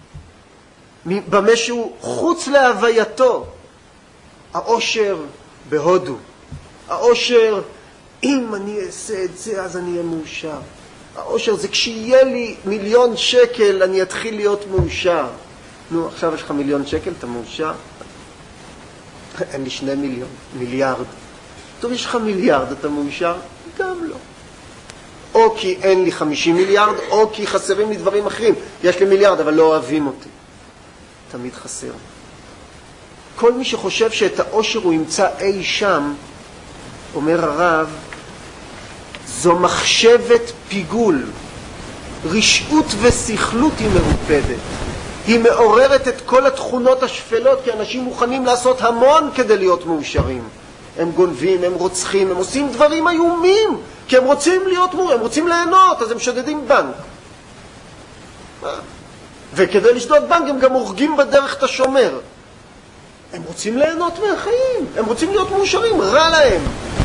במה שהוא חוץ להווייתו. העושר בהודו. העושר, אם אני אעשה את זה אז אני אהיה מאושר. העושר זה כשיהיה לי 1,000,000 שקל אני אתחיל להיות מאושר. נו, עכשיו יש לך 1,000,000 שקל, אתה מאושר? אין לי 2 מיליון, מיליארד. טוב, יש לך מיליארד, אתה מאושר? גם לא. או כי אין לי 50 מיליארד, או כי חסרים לי דברים אחרים. יש לי מיליארד, אבל לא אוהבים אותי. תמיד חסר. כל מי שחושב שאת העושר הוא ימצא אי שם, אומר הרב, זו מחשבת פיגול. רשעות וסכלות היא מרופדת. היא מעוררת את כל התכונות השפלות, כי אנשים מוכנים לעשות המון כדי להיות מאושרים. הם גונבים, הם רוצחים, הם עושים דברים איומים, כי הם רוצים להיות הם רוצים ליהנות, אז הם שודדים בנק. וכדי לשדוד בנק הם גם הורגים בדרך את השומר. הם רוצים ליהנות מהחיים, הם רוצים להיות מאושרים, רע להם.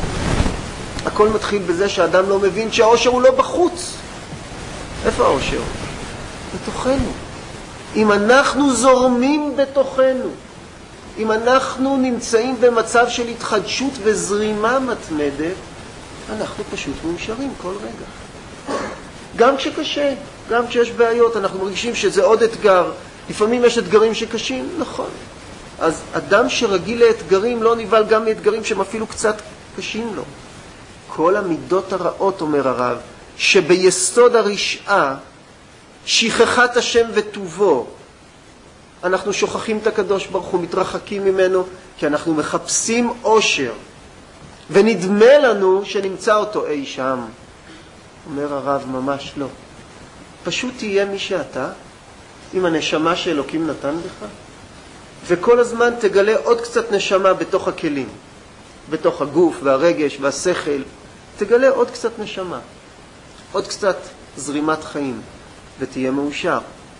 הכל מתחיל בזה שהאדם לא מבין שהאושר הוא לא בחוץ. איפה האושר? בתוכנו. אם אנחנו זורמים בתוכנו, אם אנחנו נמצאים במצב של התחדשות וזרימה מתמדת, אנחנו פשוט מאושרים כל רגע. גם כשקשה, גם כשיש בעיות, אנחנו מרגישים שזה עוד אתגר. לפעמים יש אתגרים שקשים, נכון. אז אדם שרגיל לאתגרים לא נבהל גם מאתגרים שהם אפילו קצת קשים לו. כל המידות הרעות, אומר הרב, שביסוד הרשעה, שכחת השם וטובו, אנחנו שוכחים את הקדוש ברוך הוא, מתרחקים ממנו, כי אנחנו מחפשים אושר, ונדמה לנו שנמצא אותו אי שם. אומר הרב, ממש לא. פשוט תהיה מי שאתה, עם הנשמה שאלוקים נתן בך, וכל הזמן תגלה עוד קצת נשמה בתוך הכלים, בתוך הגוף והרגש והשכל, תגלה עוד קצת נשמה, עוד קצת זרימת חיים, ותהיה מאושר.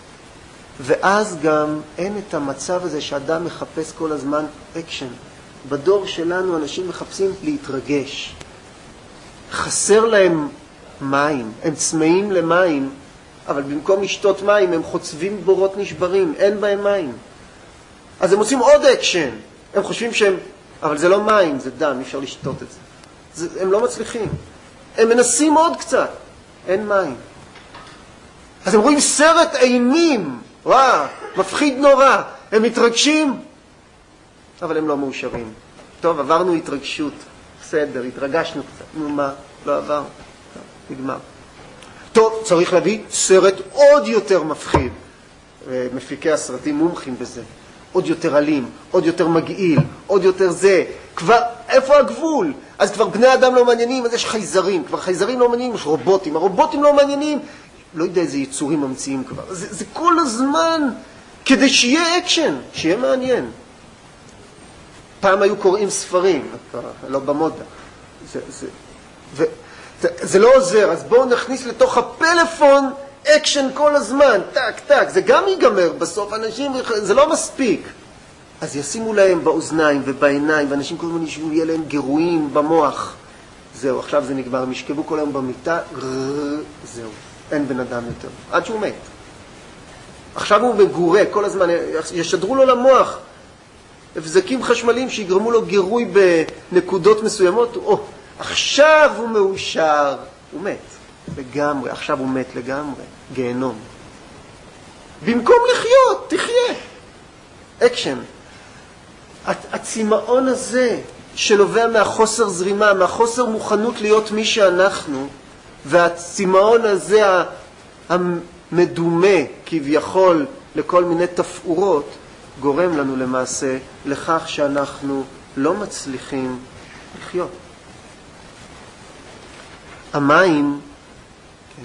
ואז גם אין את המצב הזה שאדם מחפש כל הזמן אקשן. בדור שלנו אנשים מחפשים להתרגש. חסר להם מים, הם צמאים למים, אבל במקום לשתות מים הם חוצבים בורות נשברים, אין בהם מים. אז הם עושים עוד אקשן. הם חושבים שהם, אבל זה לא מים, זה דם, אי אפשר לשתות את זה. הם לא מצליחים. הם מנסים עוד קצת, אין מים. אז הם רואים סרט אימים, וואו, מפחיד נורא, הם מתרגשים, אבל הם לא מאושרים. טוב, עברנו התרגשות, בסדר, התרגשנו קצת, נו מה, לא עבר, נגמר. טוב, צריך להביא סרט עוד יותר מפחיד, מפיקי הסרטים מומחים בזה, עוד יותר אלים, עוד יותר מגעיל, עוד יותר זה, כבר, איפה הגבול? אז כבר בני אדם לא מעניינים, אז יש חייזרים, כבר חייזרים לא מעניינים, יש רובוטים, הרובוטים לא מעניינים, לא יודע איזה יצורים ממציאים כבר. זה כל הזמן כדי שיהיה אקשן, שיהיה מעניין. פעם היו קוראים ספרים, לא במודה. זה לא עוזר, אז בואו נכניס לתוך הפלאפון אקשן כל הזמן, טק, טק, זה גם ייגמר בסוף, אנשים, זה לא מספיק. אז ישימו להם באוזניים ובעיניים, ואנשים כל הזמן ישבו, יהיה להם גירויים במוח. זהו, עכשיו זה נגמר, הם ישכבו כל היום במיטה, זהו. אין בן אדם יותר, עד שהוא מת. עכשיו הוא מגורה, כל הזמן ישדרו לו למוח הבזקים חשמליים שיגרמו לו גירוי בנקודות מסוימות. עכשיו הוא מאושר, הוא מת לגמרי, עכשיו הוא מת לגמרי, גיהנום. במקום לחיות, תחיה. אקשן. הצמאון הזה שנובע מהחוסר זרימה, מהחוסר מוכנות להיות מי שאנחנו, והצמאון הזה המדומה כביכול לכל מיני תפאורות, גורם לנו למעשה לכך שאנחנו לא מצליחים לחיות. המים, כן.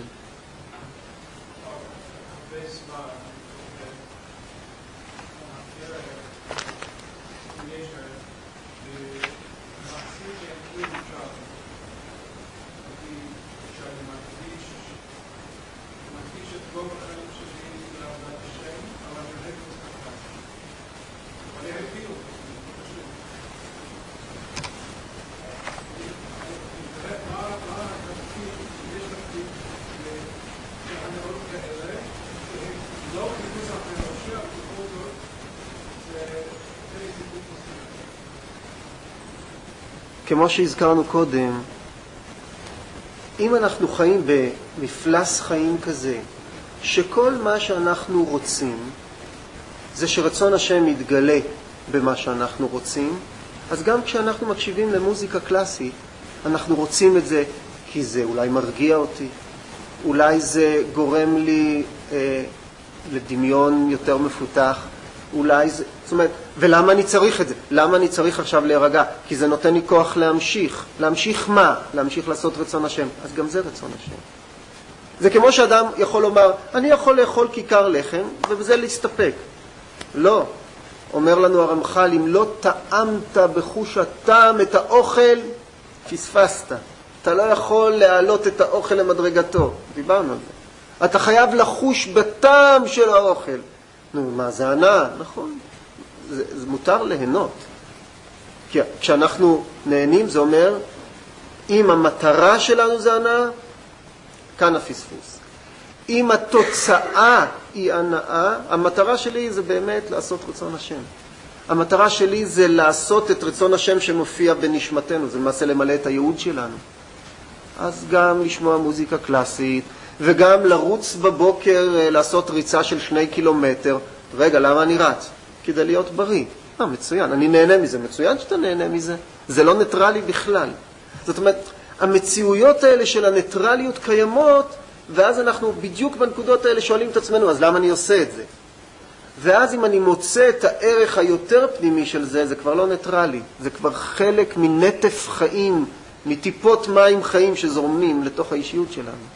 כמו שהזכרנו קודם, אם אנחנו חיים במפלס חיים כזה, שכל מה שאנחנו רוצים זה שרצון השם יתגלה במה שאנחנו רוצים, אז גם כשאנחנו מקשיבים למוזיקה קלאסית, אנחנו רוצים את זה כי זה אולי מרגיע אותי, אולי זה גורם לי לדמיון יותר מפותח, אולי זה, זאת אומרת, ולמה אני צריך את זה? למה אני צריך עכשיו להירגע? כי זה נותן לי כוח להמשיך. להמשיך מה? להמשיך לעשות רצון השם. אז גם זה רצון השם. זה כמו שאדם יכול לומר, אני יכול לאכול כיכר לחם ובזה להסתפק. לא. אומר לנו הרמח"ל, אם לא טעמת בחוש הטעם את האוכל, פספסת. אתה לא יכול להעלות את האוכל למדרגתו. דיברנו על זה. אתה חייב לחוש בטעם של האוכל. נו, מה זה הנאה? נכון. זה מותר ליהנות. כי כשאנחנו נהנים, זה אומר, אם המטרה שלנו זה הנאה, כאן הפספוס. אם התוצאה היא הנאה, המטרה שלי זה באמת לעשות רצון השם. המטרה שלי זה לעשות את רצון השם שמופיע בנשמתנו, זה למעשה למלא את הייעוד שלנו. אז גם לשמוע מוזיקה קלאסית, וגם לרוץ בבוקר, לעשות ריצה של 2 קילומטר. רגע, למה אני רץ? כדי להיות בריא. מצוין, אני נהנה מזה. מצוין שאתה נהנה מזה. זה לא ניטרלי בכלל. זאת אומרת, המציאויות האלה של הניטרליות קיימות, ואז אנחנו בדיוק בנקודות האלה שואלים את עצמנו, אז למה אני עושה את זה? ואז אם אני מוצא את הערך היותר פנימי של זה, זה כבר לא ניטרלי. זה כבר חלק מנטף חיים, מטיפות מים חיים שזורמים לתוך האישיות שלנו.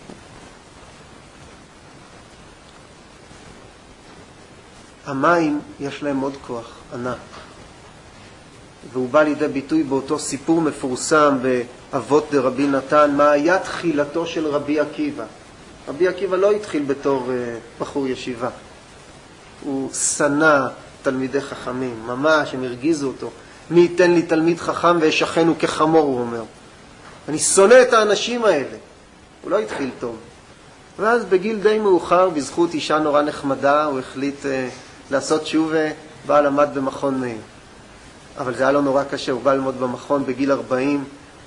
המים יש להם עוד כוח ענק, והוא בא לידי ביטוי באותו סיפור מפורסם באבות דרבי נתן, מה היה תחילתו של רבי עקיבא. רבי עקיבא לא התחיל בתור בחור ישיבה, הוא שנא תלמידי חכמים, ממש הם הרגיזו אותו. מי ייתן לי תלמיד חכם וישכנו כחמור, הוא אומר. אני שונא את האנשים האלה. הוא לא התחיל טוב. ואז בגיל די מאוחר, בזכות אישה נורא נחמדה, הוא החליט לעשות תשובה, בא למד במכון מאיר. אבל זה היה לו נורא קשה, הוא בא ללמוד במכון בגיל 40,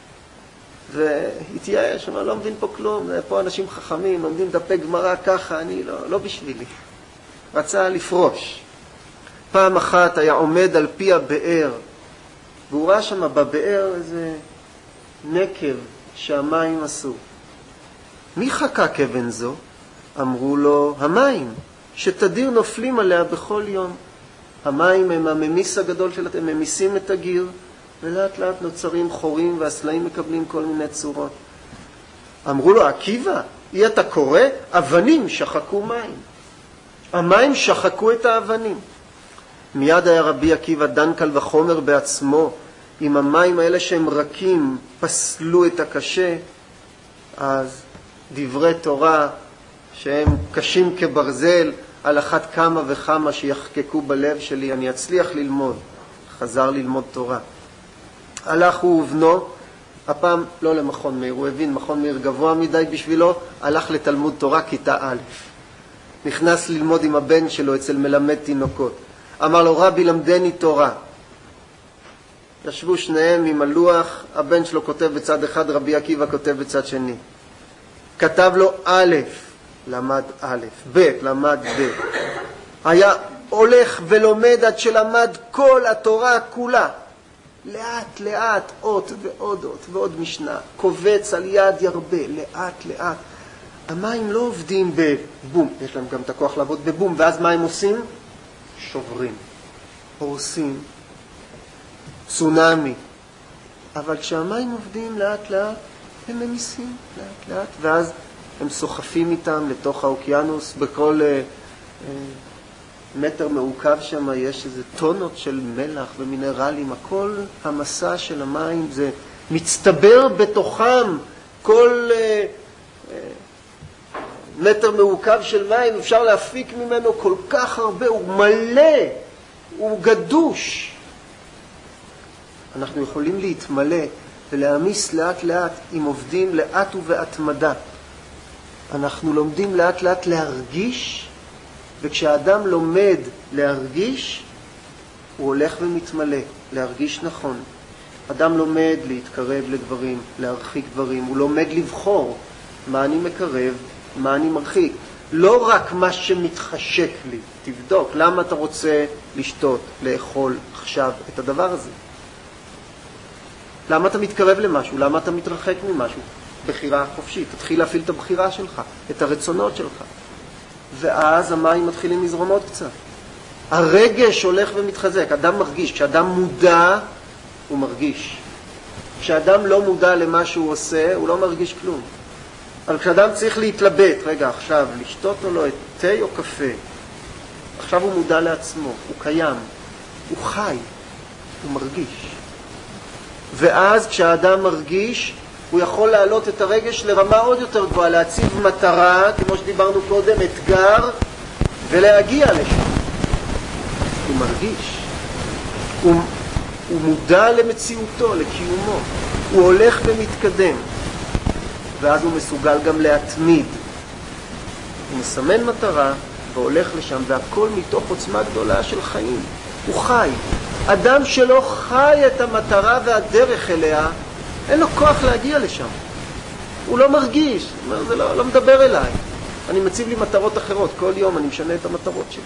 והתייאש, הוא לא מבין פה כלום, פה אנשים חכמים, לומדים דפי גמרא ככה, אני לא בשבילי. רצה לפרוש. פעם אחת היה עומד על פי הבאר, והוא ראה שם בבאר איזה נקב שהמים עשו. מי חקק אבן זו? אמרו לו, המים, שתדיר נופלים עליה בכל יום. המים הם הממיס הגדול שלהם, הם ממיסים את הגיר, ולאט לאט נוצרים חורים והסלעים מקבלים כל מיני צורות. אמרו לו, עקיבא, אי אתה קורא? אבנים שחקו מים. המים שחקו את האבנים. מיד היה רבי עקיבא דן קל וחומר בעצמו, אם המים האלה שהם רכים פסלו את הקשה, אז דברי תורה שהם קשים כברזל, על אחת כמה וכמה שיחקקו בלב שלי, אני אצליח ללמוד. חזר ללמוד תורה. הלך הוא ובנו, הפעם לא למכון מאיר, הוא הבין מכון מאיר גבוה מדי בשבילו, הלך לתלמוד תורה כיתה א'. נכנס ללמוד עם הבן שלו אצל מלמד תינוקות. אמר לו, רבי למדני תורה. ישבו שניהם עם הלוח, הבן שלו כותב בצד אחד, רבי עקיבא כותב בצד שני. כתב לו א', למד א', ב', למד ב'. היה הולך ולומד עד שלמד כל התורה כולה. לאט לאט, אות ועוד אות ועוד משנה. קובץ על יד ירבה, לאט לאט. המים לא עובדים בבום, יש להם גם את הכוח לעבוד בבום, ואז מה הם עושים? שוברים, הורסים, צונמי. אבל כשהמים עובדים לאט לאט, הם ממיסים לאט לאט, ואז הם סוחפים איתם לתוך האוקיינוס. בכל מטר מעוקב שם יש איזה טונות של מלח ומינרלים. הכל המסע של המים זה מצטבר בתוכם. כל מטר מעוקב של מים אפשר להפיק ממנו כל כך הרבה, הוא מלא, הוא גדוש. אנחנו יכולים להתמלא ולהמיס לאט לאט אם עובדים לאט ובהתמדה. אנחנו לומדים לאט לאט להרגיש, וכשהאדם לומד להרגיש, הוא הולך ומתמלא, להרגיש נכון. אדם לומד להתקרב לדברים, להרחיק דברים, הוא לומד לבחור מה אני מקרב, מה אני מרחיק. לא רק מה שמתחשק לי. תבדוק, למה אתה רוצה לשתות, לאכול עכשיו את הדבר הזה? למה אתה מתקרב למשהו? למה אתה מתרחק ממשהו? בחירה חופשית. תתחיל להפעיל את הבחירה שלך, את הרצונות שלך. ואז המים מתחילים לזרום עוד קצת. הרגש הולך ומתחזק. אדם מרגיש. כשאדם מודע, הוא מרגיש. כשאדם לא מודע למה שהוא עושה, הוא לא מרגיש כלום. אבל כשאדם צריך להתלבט, רגע, עכשיו, לשתות או לא, את תה או קפה, עכשיו הוא מודע לעצמו, הוא קיים, הוא חי, הוא מרגיש. ואז כשהאדם מרגיש, הוא יכול להעלות את הרגש לרמה עוד יותר גבוהה, להציב מטרה, כמו שדיברנו קודם, אתגר, ולהגיע לשם. הוא מרגיש. הוא מודע למציאותו, לקיומו. הוא הולך ומתקדם. ואז הוא מסוגל גם להתמיד. הוא מסמן מטרה והולך לשם, והכל מתוך עוצמה גדולה של חיים. הוא חי. אדם שלא חי את המטרה והדרך אליה, אין לו כוח להגיע לשם. הוא לא מרגיש. הוא אומר, זה לא מדבר אליי. אני מציב לי מטרות אחרות. כל יום אני משנה את המטרות שלי.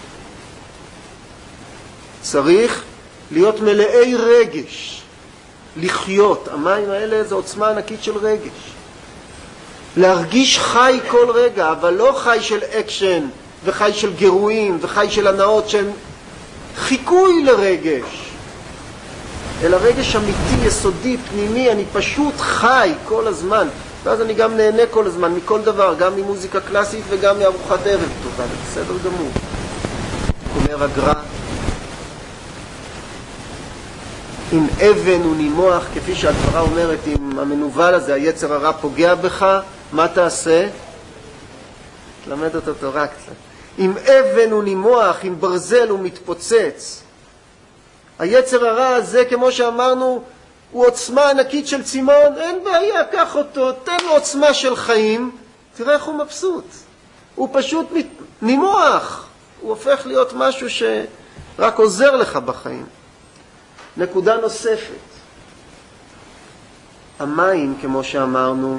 צריך להיות מלאי רגש. לחיות. המים האלה זה עוצמה ענקית של רגש. להרגיש חי כל רגע, אבל לא חי של אקשן, וחי של גירויים, וחי של הנאות שהם חיקוי לרגש. אלא רגש אמיתי, יסודי, פנימי, אני פשוט חי כל הזמן. ואז אני גם נהנה כל הזמן מכל דבר, גם ממוזיקה קלאסית וגם מארוחת ערב טובה, זה בסדר גמור. אומר הגר"א, אם אבן הוא נימוח, כפי שהגמרא אומרת, אם המנוול הזה, היצר הרע פוגע בך, מה תעשה? תלמד את התורה קצת. אם אבן הוא נימוח, אם ברזל הוא מתפוצץ. היצר הרע הזה, כמו שאמרנו, הוא עוצמה ענקית של צימון, אין בעיה, קח אותו, תן לו עוצמה של חיים, תראה איך הוא מבסוט. הוא פשוט נימוח, הוא הופך להיות משהו שרק עוזר לך בחיים. נקודה נוספת. המים, כמו שאמרנו,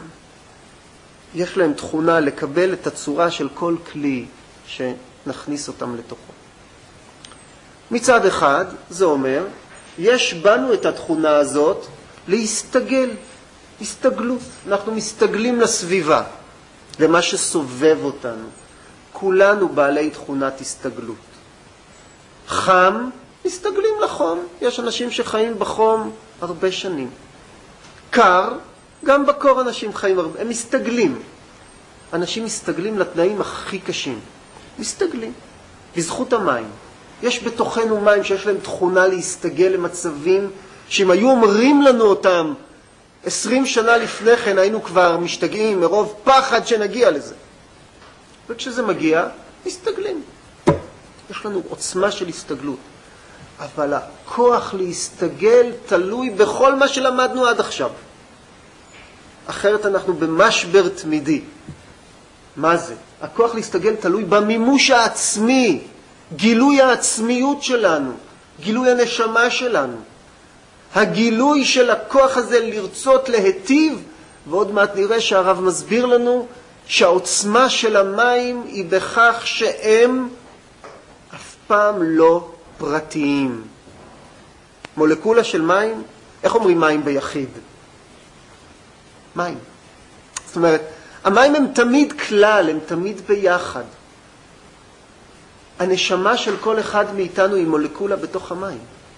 יש להם תכונה לקבל את הצורה של כל כלי שנכניס אותם לתוכו. מצד אחד, זה אומר, יש בנו את התכונה הזאת להסתגל, הסתגלות. אנחנו מסתגלים לסביבה, למה שסובב אותנו. כולנו בעלי תכונת הסתגלות. חם, מסתגלים לחום. יש אנשים שחיים בחום הרבה שנים. קר, גם בקור אנשים חיים הרבה, הם מסתגלים. אנשים מסתגלים לתנאים הכי קשים. מסתגלים. בזכות המים. יש בתוכנו מים שיש להם תכונה להסתגל למצבים שאם היו אומרים לנו אותם 20 שנה לפני כן היינו כבר משתגעים מרוב פחד שנגיע לזה. וכשזה מגיע, מסתגלים. יש לנו עוצמה של הסתגלות. אבל הכוח להסתגל תלוי בכל מה שלמדנו עד עכשיו. אחרת אנחנו במשבר תמידי. מה זה? הכוח להסתגל תלוי במימוש העצמי, גילוי העצמיות שלנו, גילוי הנשמה שלנו. הגילוי של הכוח הזה לרצות להיטיב, ועוד מעט נראה שהרב מסביר לנו שהעוצמה של המים היא בכך שהם אף פעם לא פרטיים. מולקולה של מים, איך אומרים מים ביחיד? מים. זאת אומרת, המים הם תמיד כלל, הם תמיד ביחד. הנשמה של כל אחד מאיתנו היא מולקולה בתוך המים.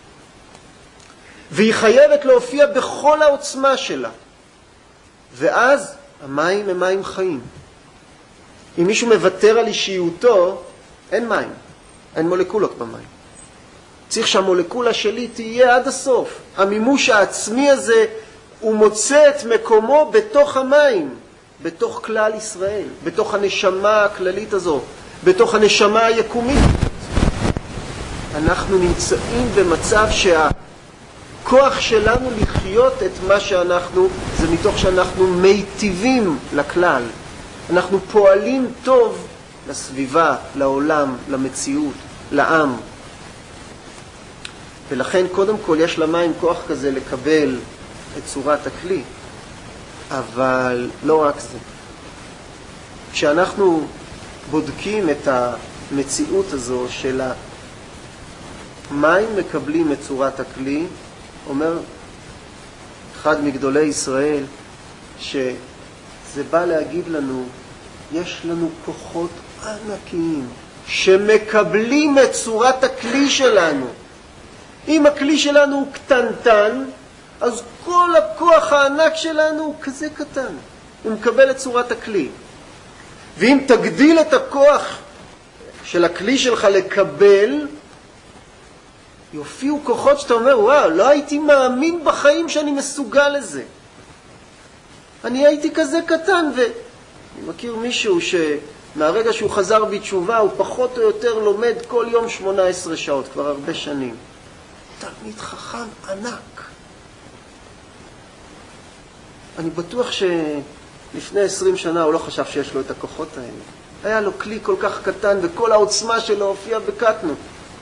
והיא חייבת להופיע בכל העוצמה שלה. ואז המים הם מים חיים. אם מישהו מוותר על אישיותו, אין מים. אין מולקולות במים. צריך שהמולקולה שלי תהיה עד הסוף. המימוש העצמי הזה הוא מוצא את מקומו בתוך המים, בתוך כלל ישראל, בתוך הנשמה הכללית הזו, בתוך הנשמה היקומית. אנחנו נמצאים במצב שהכוח שלנו לחיות את מה שאנחנו, זה מתוך שאנחנו מיטיבים לכלל. אנחנו פועלים טוב לסביבה, לעולם, למציאות, לעם. ולכן קודם כל יש למים כוח כזה לקבל את צורת הכלי, אבל לא רק זה. כשאנחנו בודקים את המציאות הזו של המים מקבלים את צורת הכלי, אומר אחד מגדולי ישראל, שזה בא להגיד לנו, יש לנו כוחות ענקיים שמקבלים את צורת הכלי שלנו. אם הכלי שלנו הוא קטנטן, אז כל הכוח הענק שלנו הוא כזה קטן. הוא מקבל את צורת הכלי. ואם תגדיל את הכוח של הכלי שלך לקבל, יופיעו כוחות שאתה אומר, וואו, לא הייתי מאמין בחיים שאני מסוגל לזה. אני הייתי כזה קטן, ואני מכיר מישהו שמהרגע שהוא חזר בתשובה, הוא פחות או יותר לומד כל יום 18 שעות, כבר הרבה שנים. תלמיד חכם ענק. אני בטוח שלפני 20 שנה הוא לא חשב שיש לו את הכוחות האלה. היה לו כלי כל כך קטן, וכל העוצמה שלו הופיעה בקטנות.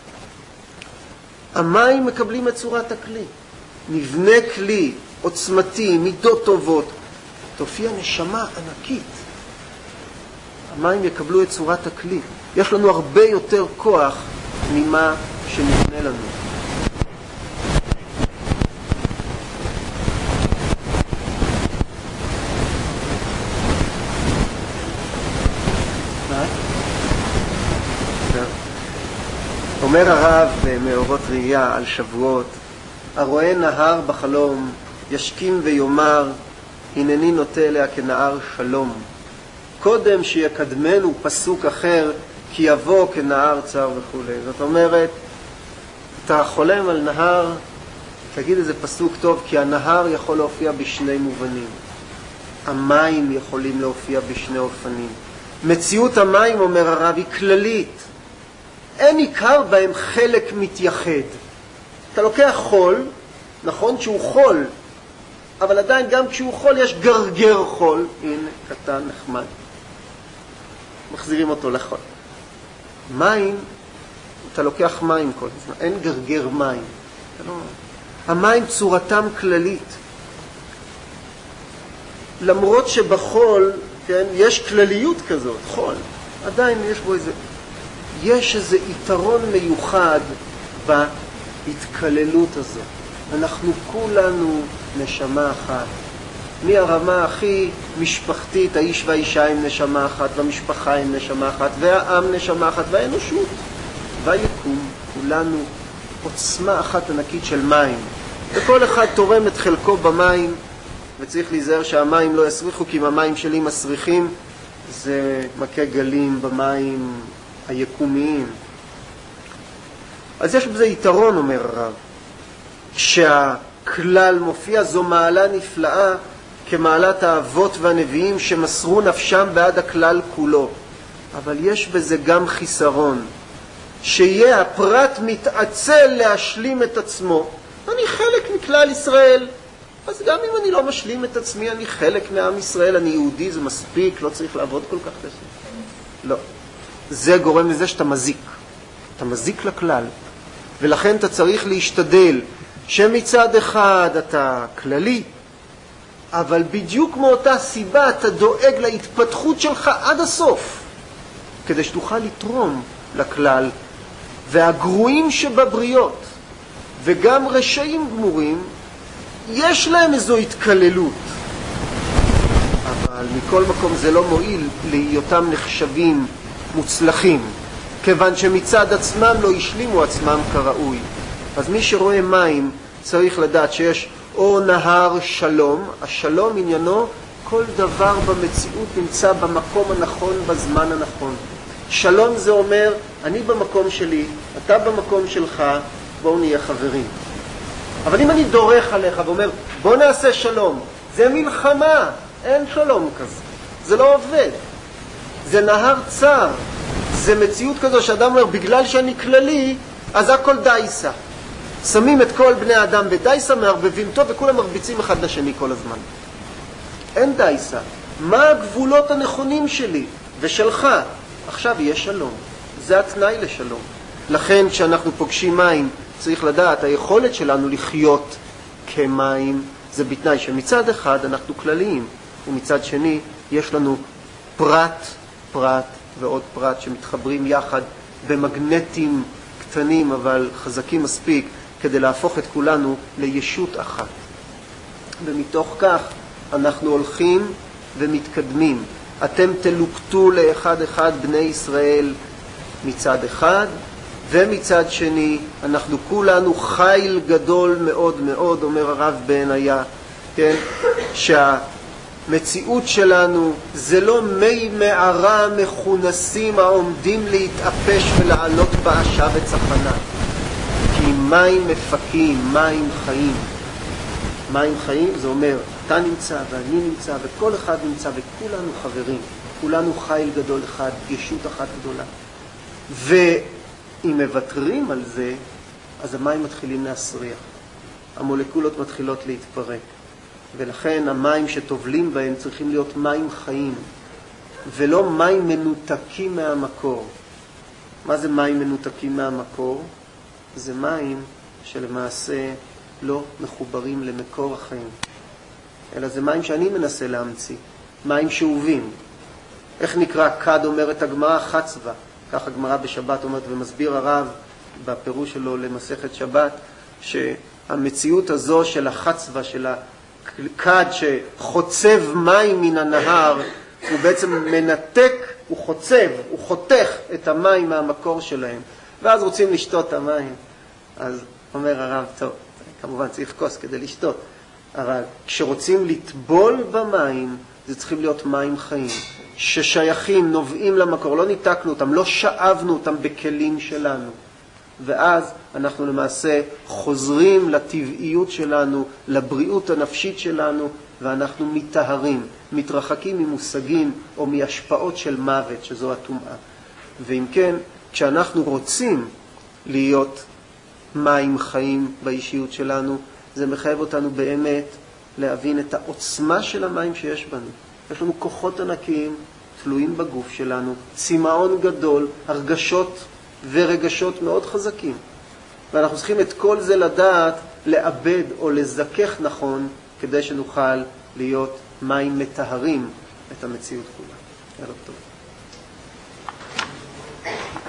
המים מקבלים את צורת הכלי. נבנה כלי עוצמתי, מידות טובות, תופיע נשמה ענקית. המים יקבלו את צורת הכלי. יש לנו הרבה יותר כוח ממה שנבנה לנו. אומר הרב במאורות ראייה על שבועות, הרואה נהר בחלום ישכים ויאמר, הנני נוטה אליה כנהר שלום. קודם שיקדמנו פסוק אחר, כי יבוא כנהר צר וכו'. זאת אומרת, אתה חולם על נהר, תגיד איזה פסוק טוב, כי הנהר יכול להופיע בשני מובנים. המים יכולים להופיע בשני אופנים. מציאות המים, אומר הרב, היא כללית. אין עיקר בהם חלק מתייחד. אתה לוקח חול, נכון שהוא חול, אבל עדיין גם כשהוא חול יש גרגר חול. הנה, קטן, נחמד. מחזירים אותו לחול. מים, אתה לוקח מים כל הזמן. אין גרגר מים. המים צורתם כללית. למרות שבחול, כן, יש כלליות כזאת, חול. עדיין יש בו יש איזה יתרון מיוחד בהתכללות הזאת. אנחנו כולנו נשמה אחת. מהרמה הכי משפחתית, האיש והאישה עם נשמה אחת, והמשפחה עם נשמה אחת, והעם נשמה אחת, והאנושות. ויקום כולנו עוצמה אחת ענקית של מים. וכל אחד תורם את חלקו במים, וצריך להיזהר שהמים לא יסריחו, כי אם המים שלי מסריחים, זה מכה גלים במים היקומיים. אז יש בזה יתרון, אומר הרב. כשהכלל מופיע, זו מעלה נפלאה כמעלת האבות והנביאים שמסרו נפשם בעד הכלל כולו. אבל יש בזה גם חיסרון, שיהיה הפרט מתעצל להשלים את עצמו. אני חלק מכלל ישראל, אז גם אם אני לא משלים את עצמי, אני חלק מעם ישראל, אני יהודי, זה מספיק, לא צריך לעבוד כל כך קשה. לא. זה גורם לזה שאתה מזיק. אתה מזיק לכלל. ולכן אתה צריך להשתדל שמצד אחד אתה כללי, אבל בדיוק מאותה סיבה אתה דואג להתפתחות שלך עד הסוף, כדי שתוכל לתרום לכלל. והגרועים שבבריות, וגם רשעים גמורים, יש להם איזו התכללות. אבל מכל מקום זה לא מועיל להיותם נחשבים מוצלחים, כיוון שמצד עצמם לא השלימו עצמם כראוי. אז מי שרואה מים צריך לדעת שיש או נהר שלום, השלום עניינו כל דבר במציאות נמצא במקום הנכון, בזמן הנכון. שלום זה אומר, אני במקום שלי, אתה במקום שלך, בואו נהיה חברים. אבל אם אני דורך עליך ואומר, בוא נעשה שלום, זה מלחמה, אין שלום כזה. זה לא עובד. זה נהר צר. זה מציאות כזו שאדם אומר, בגלל שאני כללי, אז הכל דייסה. שמים את כל בני האדם בדייסה, מערבבים טוב, וכולם מרביצים אחד לשני כל הזמן. אין דייסה. מה הגבולות הנכונים שלי ושלך? עכשיו יהיה שלום. זה התנאי לשלום. לכן כשאנחנו פוגשים מים, צריך לדעת, היכולת שלנו לחיות כמים, זה בתנאי שמצד אחד אנחנו כלליים, ומצד שני יש לנו פרט ועוד פרט שמתחברים יחד במגנטים קטנים אבל חזקים מספיק כדי להפוך את כולנו לישות אחת. ומתוך כך אנחנו הולכים ומתקדמים. אתם תלוקטו לאחד אחד בני ישראל מצד אחד, ומצד שני אנחנו כולנו חיל גדול מאוד מאוד, אומר הרב בעניה, כן? שהמציאות שלנו זה לא מי מערה מכונסים העומדים להתאפש ולעלות באשה וצחנה, כי מים מפקים, מים חיים. מים חיים זה אומר אתה נמצא ואני נמצא וכל אחד נמצא וכולנו חברים, כולנו חיל גדול אחד, ישות אחת גדולה. ואם מוותרים על זה, אז המים מתחילים להסריח, המולקולות מתחילות להתפרק, ולכן המים שטובלים בהם צריכים להיות מים חיים ולא מים מנותקים מהמקור. מה זה מים מנותקים מהמקור? זה מים שלמעשה לא מחוברים למקור החיים, אלא זה מים שאני מנסה להמציא, מים שאובים. איך נקרא כד? אומרת הגמרא חצבה, כך הגמרא בשבת אומרת, ומסביר הרב בפירוש שלו למסכת שבת, שהמציאות הזו של החצבה, של הכד שחוצב מים מן הנהר, הוא בעצם מנתק, הוא חוצב, הוא חותך את המים מהמקור שלהם, ואז רוצים לשתות את המים. אז אומר הרב, טוב, כמובן צריך כוס כדי לשתות, אבל כשרוצים לטבול במים, זה צריכים להיות מים חיים, ששייכים, נובעים למקור, לא ניתקנו אותם, לא שאבנו אותם בכלים שלנו. ואז אנחנו למעשה חוזרים לטבעיות שלנו, לבריאות הנפשית שלנו, ואנחנו מתאהרים, מתרחקים ממושגים או מהשפעות של מוות, שזו הטומאה. ואם כן, כשאנחנו רוצים להיות מים חיים באישיות שלנו, זה מחייב אותנו באמת להבין את העוצמה של המים שיש בנו. יש לנו כוחות ענקיים תלויים בגוף שלנו, צמאון גדול, הרגשות ורגשות מאוד חזקים. ואנחנו צריכים את כל זה לדעת, לאבד או לזכך נכון, כדי שנוכל להיות מים מטהרים את המציאות כולה. ערב טוב.